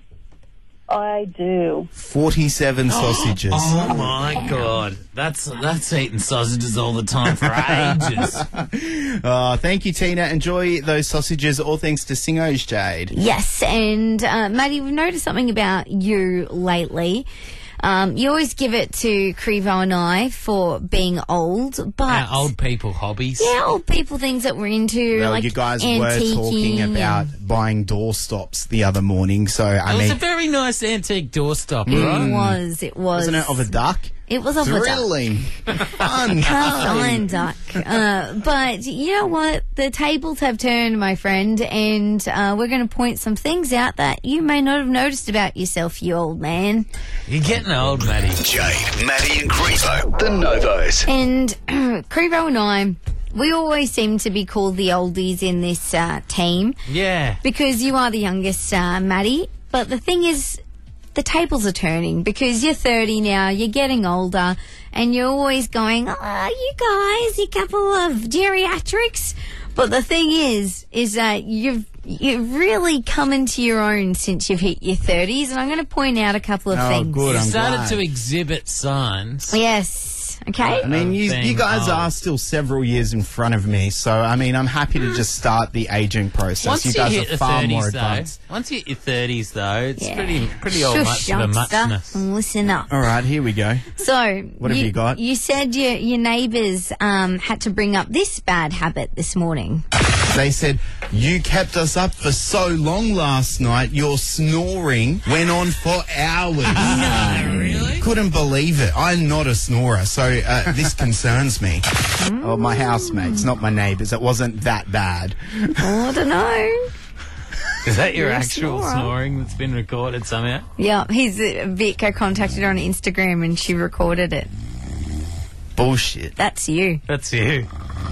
I do. 47 sausages. Oh my god. That's eating sausages all the time for ages. Thank you, Tina. Enjoy those sausages. All thanks to Singo's, Jade. Yes, and Maddie, we've noticed something about you lately. You always give it to Crevo and I for being old, but Old people hobbies. yeah, old people things that we're into, Well, like you guys were antiquing talking about buying doorstops the other morning, so I It was a mean, very nice antique doorstop, It right? was. wasn't it of a duck? It was of a duck. Thrilling, fun. Fine duck. But you know what? The tables have turned, my friend, and we're going to point some things out that you may not have noticed about yourself, you old man. You're getting old, Maddie. Jade, Maddie and Grievo, the Novos. And Crevo and I, we always seem to be called the oldies in this team Yeah. because you are the youngest, Maddie. But the thing is, the tables are turning because you're 30 now, you're getting older, and you're always going, oh, you guys, you couple of geriatrics. But the thing is that you've really come into your own since you've hit your 30s, and I'm going to point out a couple of things. good. You I'm started glad. to exhibit signs. Yes. Okay. I mean, you Being guys old. are still several years in front of me, so I mean, I'm happy to just start the aging process. Once you you guys hit are the far 30s, more though, advanced. once you hit your 30s, though, it's Yeah. pretty old much Shush, of a youngster, muchness. and listen up. All right, here we go. So, What have you got? You said your neighbours had to bring up this bad habit this morning. They said, you kept us up for so long last night, your snoring went on for hours. No, really? Couldn't believe it. I'm not a snorer, so this concerns me. Oh, my housemates, not my neighbours. It wasn't that bad. Oh, I don't know. Is that your You're a actual snorer. snoring that's been recorded somehow? Yeah, Vic, I contacted her on Instagram and she recorded it. Bullshit. That's you. That's you.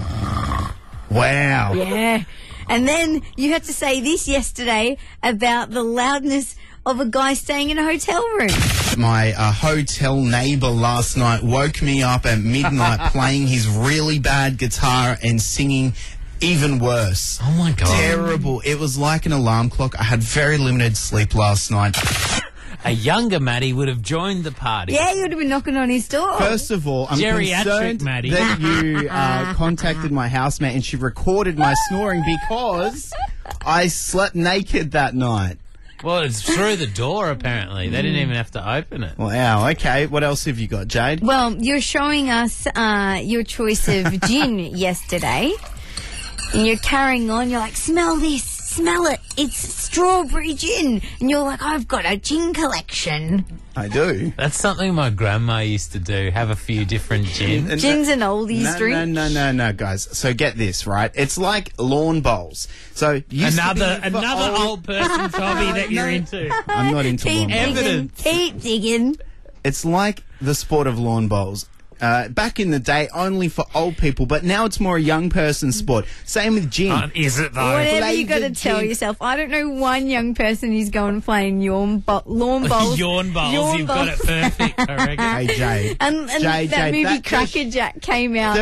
Wow. Yeah. And then you had to say this yesterday about the loudness of a guy staying in a hotel room. My hotel neighbour last night woke me up at midnight playing his really bad guitar and singing even worse. Oh, my God. Terrible. It was like an alarm clock. I had very limited sleep last night. A younger Maddie would have joined the party. Yeah, you would have been knocking on his door. First of all, I'm Geriatric concerned Maddie. that you contacted my housemate and she recorded my snoring because I slept naked that night. Well, it's through the door, apparently. They didn't even have to open it. Wow, okay. What else have you got, Jade? Well, you're showing us your choice of gin yesterday. And you're carrying on. You're like, smell this. Smell it. It's strawberry gin. And you're like, I've got a gin collection. I do. That's something my grandma used to do, have a few different gins. Gin's an oldies drink. No, guys. So get this, right? It's like lawn bowls. So another old person's hobby that you're into. I'm not into lawn bowls. Keep digging. It's like the sport of lawn bowls. Back in the day, only for old people, but now it's more a young person sport. Same with gin. Is it though? Whatever you got to tell yourself. I don't know one young person who's going playing lawn bowls. Yawn bowls. You've got it perfect, I reckon. Hey, Jade. And Jade, that movie that Cracker Jack came out.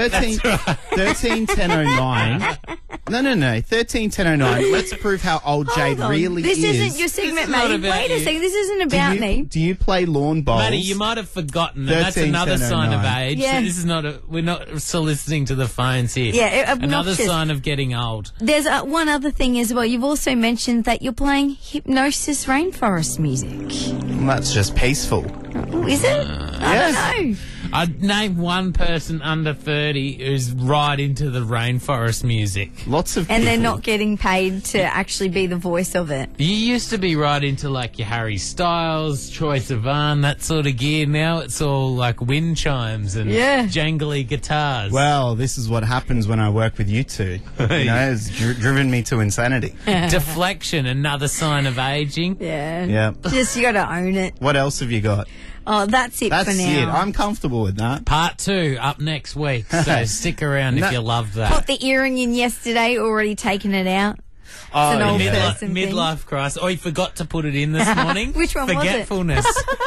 131009. No. 131009. Let's prove how old Jade really this is. This isn't your segment, Maddie. Wait a second. This isn't about me. Do you play lawn bowls? Maddie, you might have forgotten, and that's another sign of age. Yeah. So this is not we're not soliciting to the phones here. Yeah, another sign of getting old. There's one other thing as well. You've also mentioned that you're playing hypnosis rainforest music. Well, that's just peaceful. Oh, is it? I don't know. I'd name one person under 30 who's right into the rainforest music. Lots of And people. they're not getting paid to actually be the voice of it. You used to be right into like your Harry Styles, Troye Sivan, that sort of gear. Now it's all like wind chimes and jangly guitars. Well, this is what happens when I work with you two. You know, it's driven me to insanity. Deflection, another sign of aging. Yeah. Yeah. Just you got to own it. What else have you got? Oh, that's it for now. That's it. I'm comfortable with that. Part 2 up next week, so stick around if you love that. Put the earring in yesterday, already taken it out. Oh, it's an old person thing. Midlife crisis. Oh, you forgot to put it in this morning? Which one was it? Forgetfulness.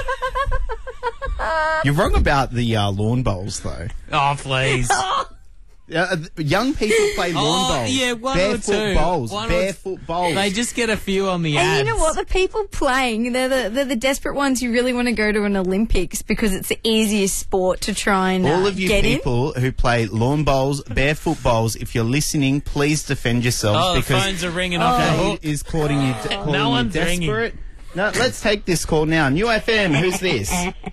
You're wrong about the lawn bowls, though. Oh, please. Young people play lawn bowls. Yeah, one barefoot or two. bowls. One Barefoot bowls. They just get a few on the ads. And you know what? The people playing, they're the desperate ones who really want to go to an Olympics because it's the easiest sport to try and all of you get people who play lawn bowls, barefoot bowls, if you're listening, please defend yourselves. Oh, the because phones are ringing off the hook. is calling you, No one's desperate. No, let's take this call now. New FM, who's this?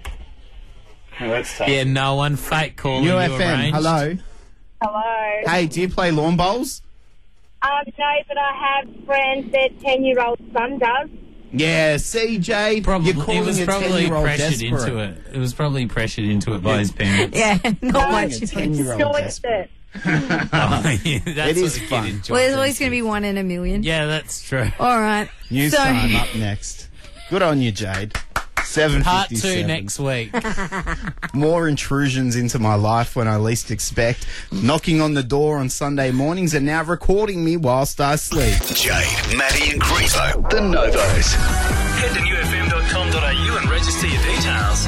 Yeah, no one. Fake calling New you FM, arranged. hello. Hello. Hey, do you play lawn bowls? No, but I have friends that 10-year-old son does. Yeah, CJ, Probably, you're calling he was a probably 10-year-old pressured desperate. into it. It was probably pressured into it by his parents. Yeah, not Calling much. a 10-year-old Enjoy desperate. it. That's It is what a fun. kid enjoys. Well, there's always going to be one in a million. Yeah, that's true. All right. News So- time up next. Good on you, Jade. 7:57. Part 2 next week. More intrusions into my life when I least expect. Knocking on the door on Sunday mornings and now recording me whilst I sleep. Jade, Maddie and Greenzo, the Novos. Head to newfm.com.au and register your details.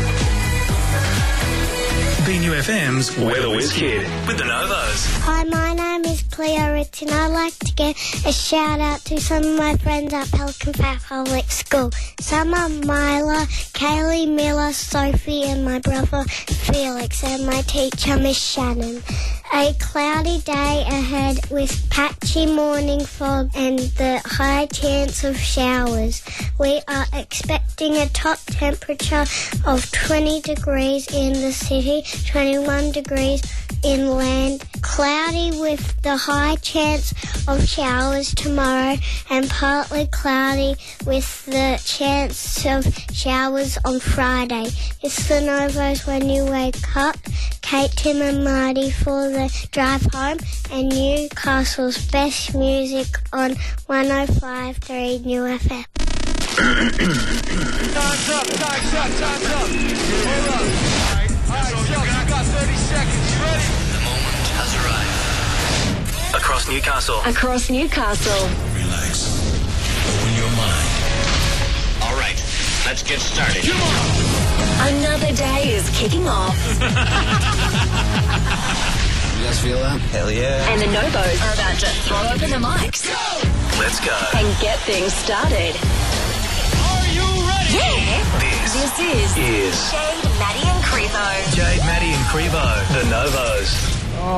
Be New FM's Weather Whiz Kid with the Novos. Hi, my name is Cleo Ritz and I'd like to give a shout out to some of my friends at Pelican Fair Public School. Summer, Myla, Kaylee, Miller, Sophie and my brother Felix and my teacher Miss Shannon. A cloudy day ahead with patchy morning fog and the high chance of showers. We are expecting a top temperature of 20 degrees in the city, 21 degrees inland. Cloudy with the high chance of showers tomorrow and partly cloudy with the chance of showers on Friday. It's the Novos when you wake up. Kate, Tim and Marty for the drive home and Newcastle's best music on 105.3 New FM. Time's up. Hold up. All right, Chuck, you got 30 seconds. You ready? The moment has arrived. Across Newcastle. Across Newcastle. Relax. Open your mind. All right, let's get started. Come on. Another day is kicking off. You guys feel that? Hell yeah. And the Novos are about to throw open the mics. Let's go. And get things started. Are you ready? Yeah. This is Jade, Maddie and Crevo. Jade, Maddie and Crevo, the Novos.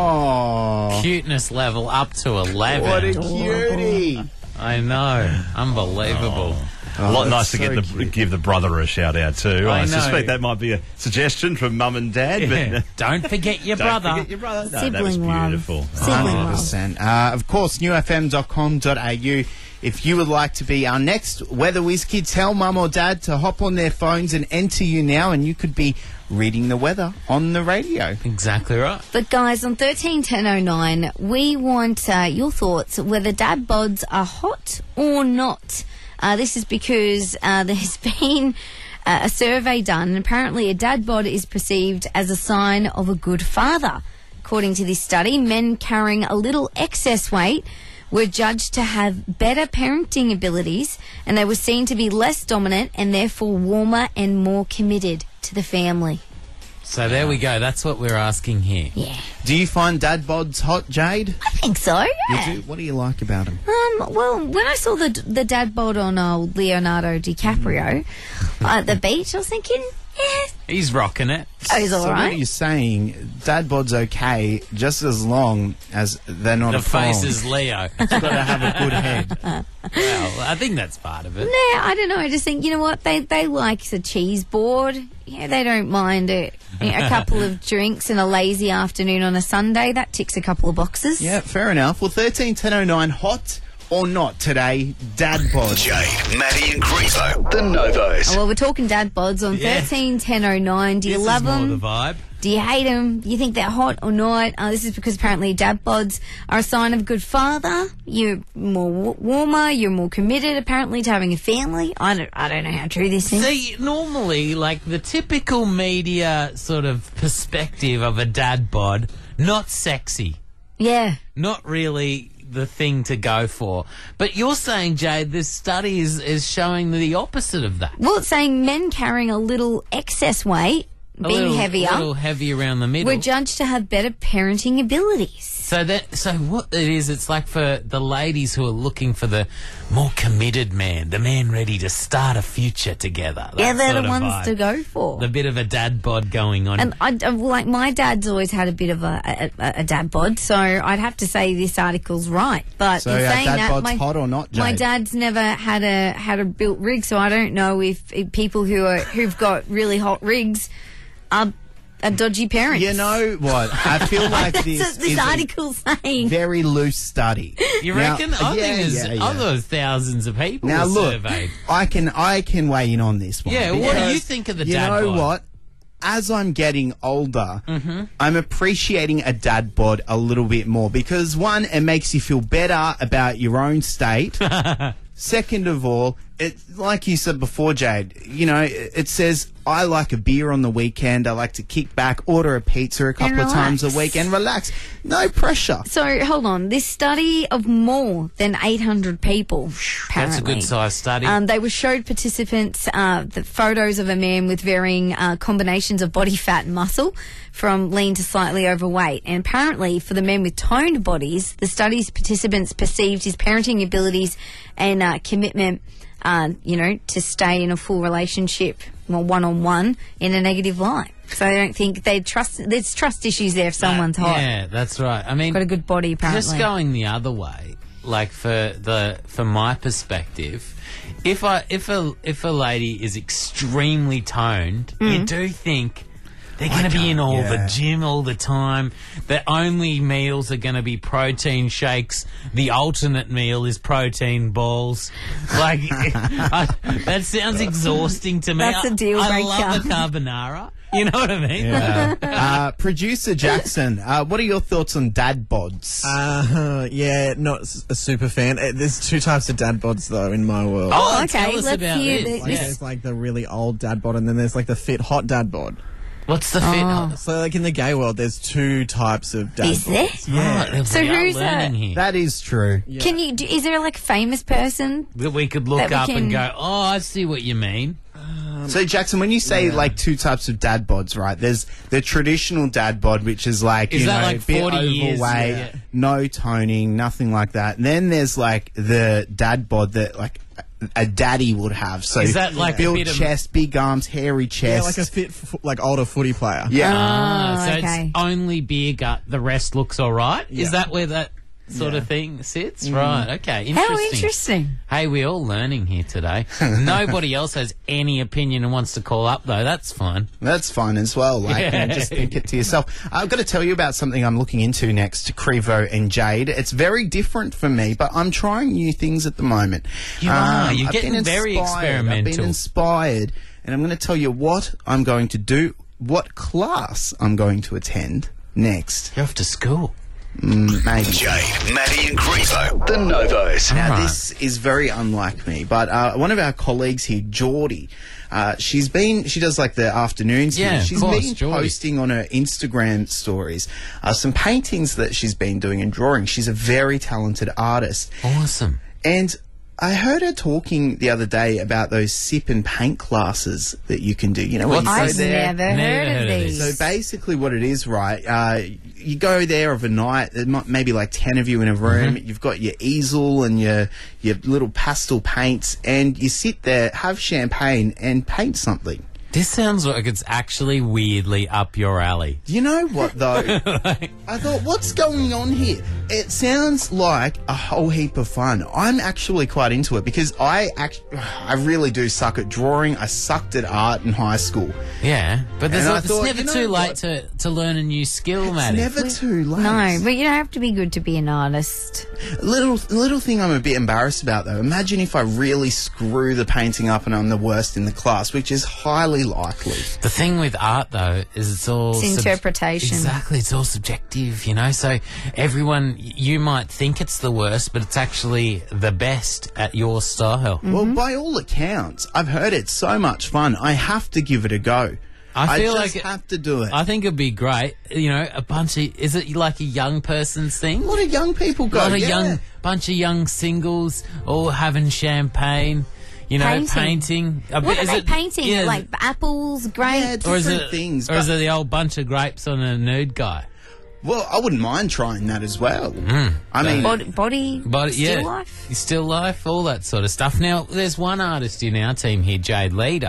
Oh, Cuteness level up to 11. what a cutie! I know. Unbelievable. A lot that's nice to so give the brother a shout out too. I I know. suspect that might be a suggestion from Mum and Dad. Yeah. But Don't forget your don't brother. forget your brother. No, that was Sibling love. beautiful. Sibling love. 100%. Of course, newfm.com.au. If you would like to be our next Weather Whiz Kid, tell Mum or Dad to hop on their phones and enter you now, and you could be reading the weather on the radio. Exactly right. But guys, on 131009, we want your thoughts whether dad bods are hot or not. This is because there's been a survey done, and apparently a dad bod is perceived as a sign of a good father. According to this study, men carrying a little excess weight were judged to have better parenting abilities, and they were seen to be less dominant and therefore warmer and more committed to the family. So there we go. That's what we're asking here. Yeah. Do you find dad bods hot, Jade? I think so, yeah. You do? What do you like about them? Well, when I saw the dad bod on old Leonardo DiCaprio at the beach, I was thinking, yeah, He's rocking it. oh, he's all So what are right. you saying? Dad bod's okay, just as long as they're not The a phone. face is Leo. It's got to have a good head. Well, I think that's part of it. No, I don't know. I just think, you know what? They like the cheese board. Yeah, they don't mind it. A couple of drinks and a lazy afternoon on a Sunday. That ticks a couple of boxes. Yeah, fair enough. Well, 131009, hot or not today, dad bod. Jade, Maddie and Crevo, the Novos. Oh, well, we're talking dad bods on Yeah. 131009. Do you This love is more them? the vibe. Do you hate them? Do you think they're hot or not? This is because apparently dad bods are a sign of a good father. You're more warmer. You're more committed, apparently, to having a family. I don't know how true this is. See, normally, like the typical media sort of perspective of a dad bod, not sexy, Yeah. not really the thing to go for. But you're saying, Jade, this study is showing the opposite of that. Well, it's saying men carrying a little excess weight, A being little, heavier, little heavy around the middle. were judged to have better parenting abilities. So what it is, it's like for the ladies who are looking for the more committed man, the man ready to start a future together. Yeah, that they're sort the of ones vibe. to go for. The bit of a dad bod going on. And like my dad's always had a bit of a dad bod, so I'd have to say this article's right. But So in saying dad that, bod's hot or not, Jade? my dad's never had a built rig, so I don't know if people who've got really hot rigs are dodgy parents. You know what? I feel like That's this what this is article's saying. a very loose study. You Now- reckon? I think there's other thousands of people Now were look, surveyed. I can weigh in on this one. Yeah, what do you because think of the you dad know bod? what? As I'm getting older, Mm-hmm. I'm appreciating a dad bod a little bit more because one, it makes you feel better about your own state. Second of all, it like you said before, Jade, you know, it says I like a beer on the weekend. I like to kick back, order a pizza a couple of times a relax. week and relax. No pressure. So hold on, this study of more than 800 people. That's a Apparently. good size study. They were showed participants the photos of a man with varying combinations of body fat and muscle, from lean to slightly overweight. And apparently, for the men with toned bodies, the study's participants perceived his parenting abilities and commitment, to stay in a full relationship, one-on-one, in a negative light. So they don't think there's trust issues there if someone's hot. Yeah, that's right. I mean, Got a good body, apparently. just going the other way, like for my perspective, if a lady is extremely toned, you do think they're going to be in all the gym all the time. The only meals are going to be protein shakes. The alternate meal is protein balls. Like that sounds exhausting to me. That's a deal I breaker. love the carbonara. You know what I mean? Yeah. Producer Jackson, what are your thoughts on dad bods? Yeah, not a super fan. There's two types of dad bods, though, in my world. Oh, okay, tell us let's about hear this. Like, there's like the really old dad bod, and then there's like the fit hot dad bod. What's the fit? So, like in the gay world, there's two types of dad Is there? bods. Yeah. Right, So we are who's learning here? That is true. Can is there like a famous person? That we could look that we up and can- go, oh, I see what you mean. So, Jackson, when you say like two types of dad bods, right? There's the traditional dad bod, which is like, Is you that know, like a bit 40 years? overweight, Yeah. no toning, nothing like that. And then there's like the dad bod that like a daddy would have. So Is that like a built bit of- chest, big arms, hairy chest. Yeah, like a fit, like older footy player. So okay. it's only beer gut. The rest looks all right. Yeah. Is that where that sort of thing sits? Right. Okay. Interesting. How interesting. Hey, we're all learning here today. Nobody else has any opinion and wants to call up, though. That's fine. That's fine as well. Like, you know, just think it to yourself. I've got to tell you about something I'm looking into next, Crevo and Jade. It's very different for me, but I'm trying new things at the moment. You are. You're I've getting been very inspired. I've experimental. been inspired, and I'm going to tell you what I'm going to do, what class I'm going to attend next. You're off to school. Maybe. Jade, Maddie and Grievo, the Novos. Now, this is very unlike me, but one of our colleagues here, Geordie, she does like the afternoons Yeah, here. of She's course, been Geordie. posting on her Instagram stories some paintings that she's been doing and drawing. She's a very talented artist. Awesome. And I heard her talking the other day about those sip and paint classes that you can do. You know, where you go I've there. never heard of these. So basically what it is, right, you go there overnight, there might maybe like 10 of you in a room, you've got your easel and your little pastel paints, and you sit there, have champagne and paint something. This sounds like it's actually weirdly up your alley. You know what, though? I thought, what's going on here? It sounds like a whole heap of fun. I'm actually quite into it because I really do suck at drawing. I sucked at art in high school. Yeah, but And I it's thought, never you know too late what? to learn a new skill, It's Maddie. never too late. No, but you don't have to be good to be an artist. Little thing I'm a bit embarrassed about, though. Imagine if I really screw the painting up and I'm the worst in the class, which is highly likely. The thing with art, though, is it's all... It's interpretation. Exactly, it's all subjective, you know? So everyone, you might think it's the worst, but it's actually the best at your style. Well, by all accounts, I've heard it's so much fun. I have to give it a go. I feel just like have to do it. I think it'd be great. You know, a bunch of... Is it like a young person's thing? A lot of young people go, A lot of yeah. bunch of young singles all having champagne, you know, painting. What are they painting? yeah, Like apples, grapes? or is different it things, Or is but- it the old bunch of grapes on a nude guy? Well, I wouldn't mind trying that as well. I mean, Body, But still yeah, life? still life, all that sort of stuff. Now, there's one artist in our team here, Jade Leader.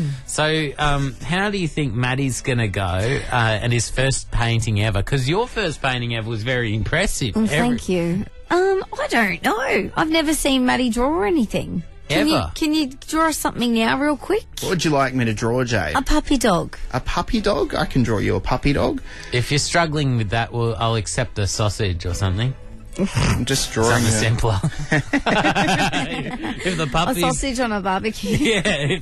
So, how do you think Maddie's going to go and his first painting ever? Because your first painting ever was very impressive. Thank you. I don't know. I've never seen Maddie draw anything. Ever. Can you draw us something now real quick? what would you like me to draw, Jade? A puppy dog. A puppy dog? I can draw you a puppy dog. If you're struggling with that, well, I'll accept a sausage or something. I'm just drawing Something a... simpler. If the A puppies... sausage on a barbecue. Yeah.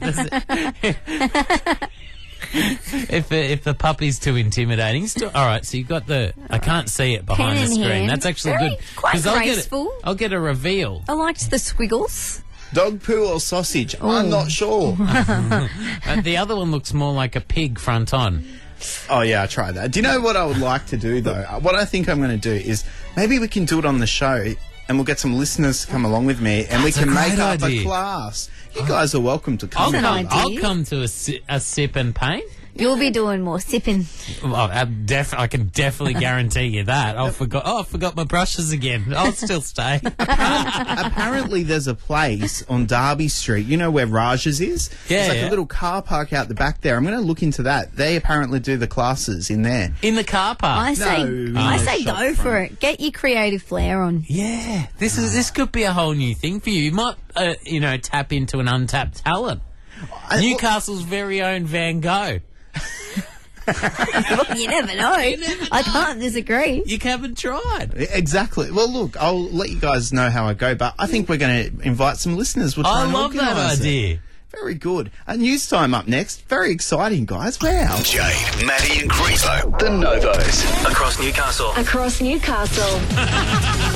If the puppy's too intimidating, all right. So you got the. I can't see it behind Pen the in screen. hand. That's actually Very good. quite 'Cause graceful. I'll get a reveal. I liked the squiggles. Dog poo or sausage? I'm not sure. The other one looks more like a pig front on. Oh, yeah, I tried that. Do you know what I would like to do, though? What I think I'm going to do is maybe we can do it on the show and we'll get some listeners to come along with me and we That's a can make great up idea. a class. You guys are welcome to come. I'll come to a sip and paint. You'll be doing more sipping. Well, I can definitely guarantee you that. I forgot my brushes again. I'll still stay. Apparently, there's a place on Derby Street. You know where Raj's is? Yeah, There's like yeah. a little car park out the back there. I'm going to look into that. They apparently do the classes in there. In the car park. I say shop go for front. it. Get your creative flair on. Yeah, this could be a whole new thing for you. You might, tap into an untapped talent. Newcastle's very own Van Gogh. Look, you never know. I can't disagree. You haven't tried. Exactly. Well, look, I'll let you guys know how I go, but I think we're going to invite some listeners. We'll try I and love that organise it. idea. Very good. News time up next. Very exciting, guys. Wow. Jade, Maddie and Grievo, the Novos. Across Newcastle. Across Newcastle.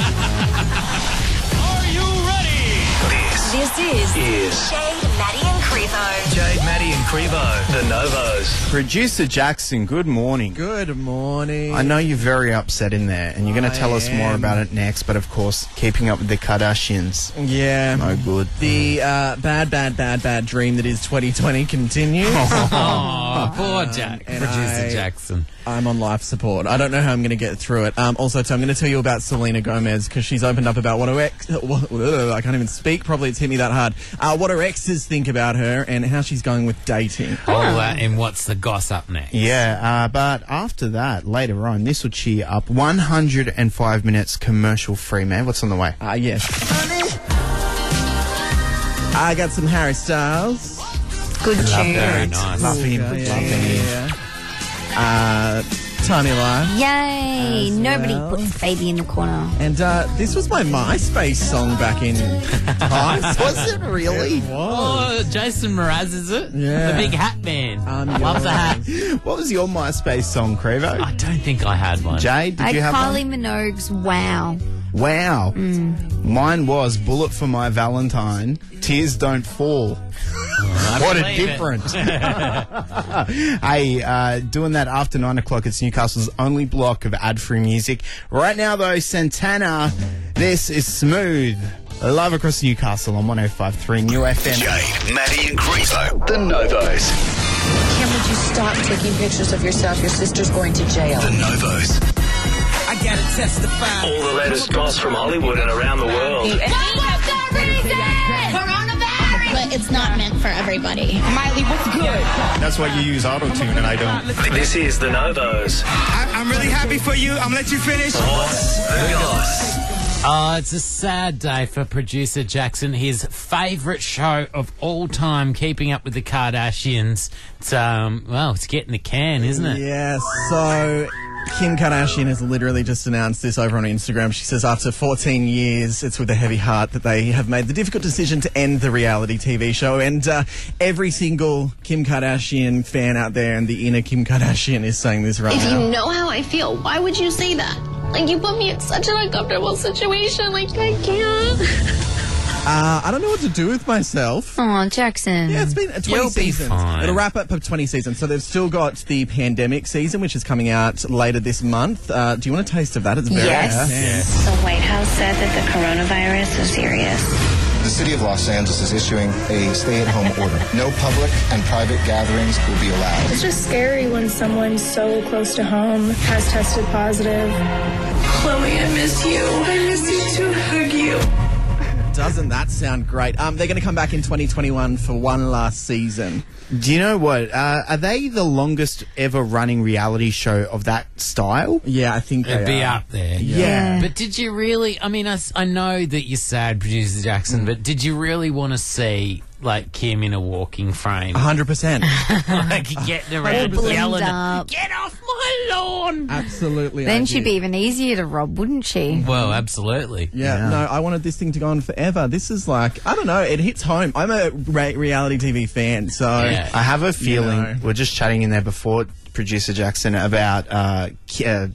Are you ready? This is Is Jade, Maddie and Crevo. Jade, Maddie and Crevo, the Novos. Producer Jackson, good morning. Good morning. I know you're very upset in there, and you're going to tell us more about it next, but of course, keeping up with the Kardashians. Yeah. No good. The bad dream that is 2020 continues. Oh, poor Producer Jackson. I'm on life support. I don't know how I'm going to get through it. Also, I'm going to tell you about Selena Gomez because she's opened up about what her ex... I can't even speak properly. It's hit me that hard. What her exes think about her and how she's going with dating. And what's the gossip next? Yeah, but after that, later on, this will cheer you up. 105 minutes commercial-free, man. What's on the way? Yes. I got some Harry Styles. Good tune. Very nice. Love him. Tiny Life. Yay! Nobody puts baby in the corner. And this was my MySpace song back in time. Was it really? It was. Oh, Jason Mraz, is it? Yeah. The big hat man. Loves the hat. What was your MySpace song, Crevo? I don't think I had one. Jade, did you have Kylie one? Minogue's Wow. Wow. Mine was Bullet for My Valentine, Tears Don't Fall. What a difference. Hey, doing that after 9 o'clock, it's Newcastle's only block of ad-free music. Right now, though, Santana, this is Smooth. Live across Newcastle on 105.3 New FM. Jade, Maddie and Crevo, the Novos. Kim, would you stop taking pictures of yourself? Your sister's going to jail. The Novos. I gotta testify. All the latest goss from Hollywood and around the world. Coronavirus! But it's not meant for everybody. Miley, what's good? That's why you use auto-tune and I don't. This is the Novos. I'm really happy for you. I'm gonna let you finish. What's the goss? Oh, it's a sad day for producer Jackson. His favourite show of all time, Keeping Up with the Kardashians. It's it's getting the can, isn't it? Yeah, so Kim Kardashian has literally just announced this over on Instagram. She says after 14 years, it's with a heavy heart that they have made the difficult decision to end the reality TV show. And every single Kim Kardashian fan out there and the inner Kim Kardashian is saying this right If now. you know how I feel, why would you say that? Like, you put me in such an uncomfortable situation. Like, I can't. I don't know what to do with myself. Oh, Jackson. Yeah, it's been 20 You'll be seasons. fine. It'll wrap up for 20 seasons. So they've still got the pandemic season, which is coming out later this month. Do you want a taste of that? It's very Yes. The White House said that the coronavirus is serious. The city of Los Angeles is issuing a stay-at-home order. No public and private gatherings will be allowed. It's just scary when someone so close to home has tested positive. Chloe, I miss you. I miss you to hug you. Doesn't that sound great? They're going to come back in 2021 for one last season. Do you know what? Are they the longest ever running reality show of that style? Yeah, I think It'd they be are. up there. Yeah. But did you really... I mean, I know that you're sad, Producer Jackson, but did you really want to see, like, Kim in a walking frame? 100%. Like, getting around 100%. yelling, Up. get off my lawn! Absolutely. Then I she'd did. be even easier to rob, wouldn't she? Well, absolutely. Yeah, no, I wanted this thing to go on forever. This is like, I don't know, it hits home. I'm a reality TV fan, so... Yeah. I have a feeling, know. we're just chatting in there before, Producer Jackson, about the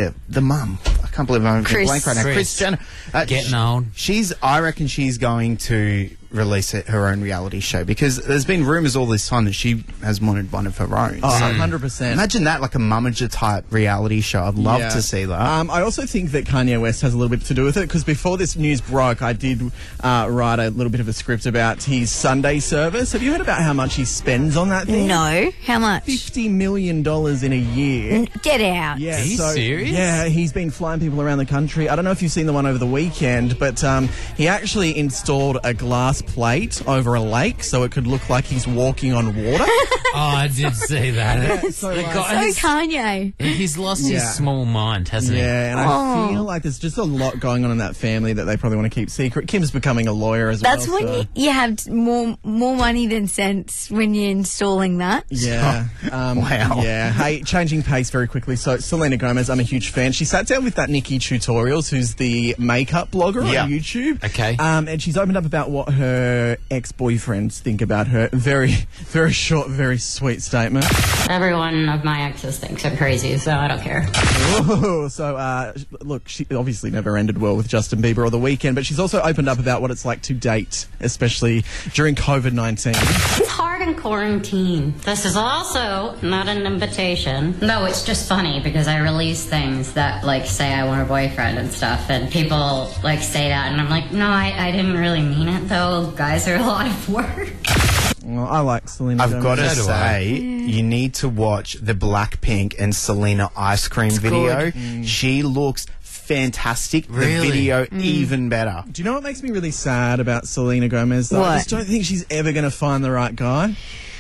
mum. I can't believe I'm Kris. blank right now. Kris Jenner. Getting old. I reckon she's going to release her own reality show because there's been rumours all this time that she has wanted one of her own. Oh, So 100%. imagine that, like a Mummager type reality show. I'd love Yeah. to see that. I also think that Kanye West has a little bit to do with it because before this news broke, I did write a little bit of a script about his Sunday service. Have you heard about how much he spends on that thing? No. How much? $50 million in a year. Get out. Yeah, Are you serious? Yeah, he's been flying people around the country. I don't know if you've seen the one over the weekend, but he actually installed a glass plate over a lake so it could look like he's walking on water. Oh, I did see that. So, The like- guy- So Kanye. he's lost Yeah. his small mind, hasn't he? Yeah, and I feel like there's just a lot going on in that family that they probably want to keep secret. Kim's becoming a lawyer as That's well. when so- you have more money than sense when you're installing that. Yeah. Wow. Yeah. Hey, changing pace very quickly. So, Selena Gomez, I'm a huge fan. She sat down with that Nikki Tutorials, who's the makeup blogger Yeah. on YouTube. Okay. And she's opened up about what her her ex-boyfriends think about her. Very, very short, very sweet statement. Every one of my exes thinks I'm crazy, so I don't care. Ooh, so, look, she obviously never ended well with Justin Bieber or The Weeknd, but she's also opened up about what it's like to date, especially during COVID-19. It's hard in quarantine. This is also not an invitation. No, it's just funny because I release things that, like, say I want a boyfriend and stuff, and people, like, say that, and I'm like, no, I didn't really mean it, though. Guys are a lot of work. Well, I like Selena I've Gomez. got to say, you need to watch the Blackpink and Selena ice cream video. She looks fantastic. Really? The video even better. Do you know what makes me really sad about Selena Gomez, though? I just don't think she's ever going to find the right guy.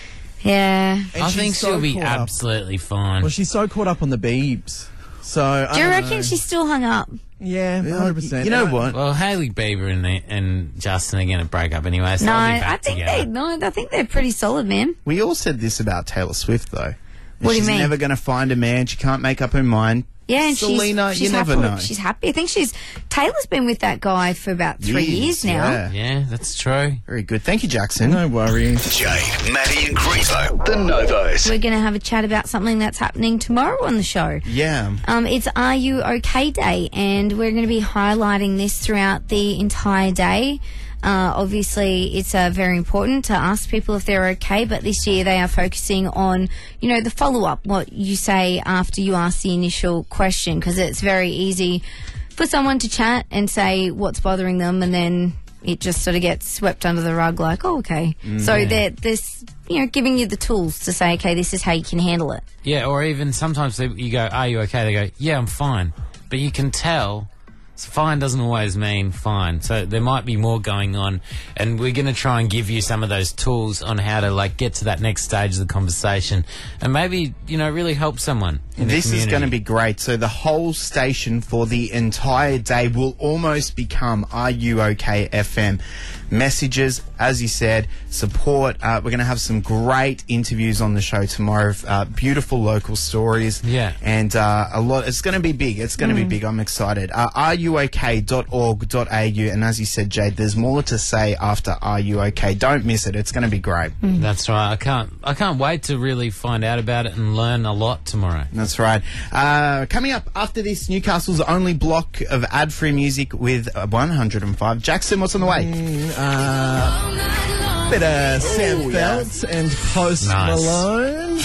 Yeah. And I she's think so she'll be caught up. absolutely fine. Well, she's so caught up on the Biebs. So, Do you reckon she's still hung up? Yeah, 100%. You know what? Well, Hailey Bieber and Justin are going to break up anyway. So No, they'll be back I think together. I think they're pretty solid, man. We all said this about Taylor Swift, though. What do you She's mean? never going to find a man. She can't make up her mind. Yeah, and Selena, she's you never happy. know. She's happy. I think Taylor's been with that guy for about 3 years now. Yeah, that's true. Very good. Thank you, Jackson. No worries. Jade, Maddie and Greenzo, the Novos. We're going to have a chat about something that's happening tomorrow on the show. Yeah. It's Are You OK Day, and we're going to be highlighting this throughout the entire day. Obviously, it's very important to ask people if they're okay, but this year they are focusing on, the follow-up, what you say after you ask the initial question, because it's very easy for someone to chat and say what's bothering them, and then it just sort of gets swept under the rug like, oh, okay. So they're giving you the tools to say, okay, this is how you can handle it. Yeah, or even sometimes you go, are you okay? They go, yeah, I'm fine. But you can tell... So fine doesn't always mean fine. So there might be more going on, and we're going to try and give you some of those tools on how to get to that next stage of the conversation, and maybe really help someone. This is going to be great. So the whole station for the entire day will almost become Are You OK FM. Messages, as you said, support. We're going to have some great interviews on the show tomorrow. Beautiful local stories. Yeah. And a lot. It's going to be big. It's going to be big. I'm excited. RUOK.org.au. And as you said, Jade, there's more to say after Are You OK? Don't miss it. It's going to be great. That's right. I can't wait to really find out about it and learn a lot tomorrow. That's right. Coming up after this, Newcastle's only block of ad-free music with 105. Jackson, what's on the way? Bit of Sam Feldt and Post Malone.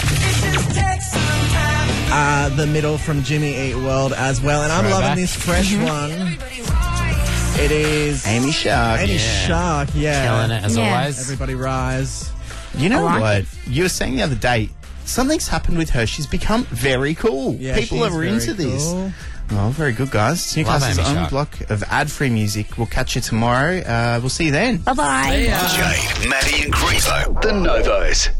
The middle from Jimmy Eat World as well. And I'm loving this fresh one. It is Amy Shark. Amy Shark, yeah. Killing it as always. Everybody rise. You know what? You were saying the other day, something's happened with her. She's become very cool. Yeah, People she's are very into this. cool. Oh, very good, guys. Newcastle's Amy own Shark. block of ad-free music. We'll catch you tomorrow. We'll see you then. Bye-bye. Jade, Maddie and Greenzo, the Novos.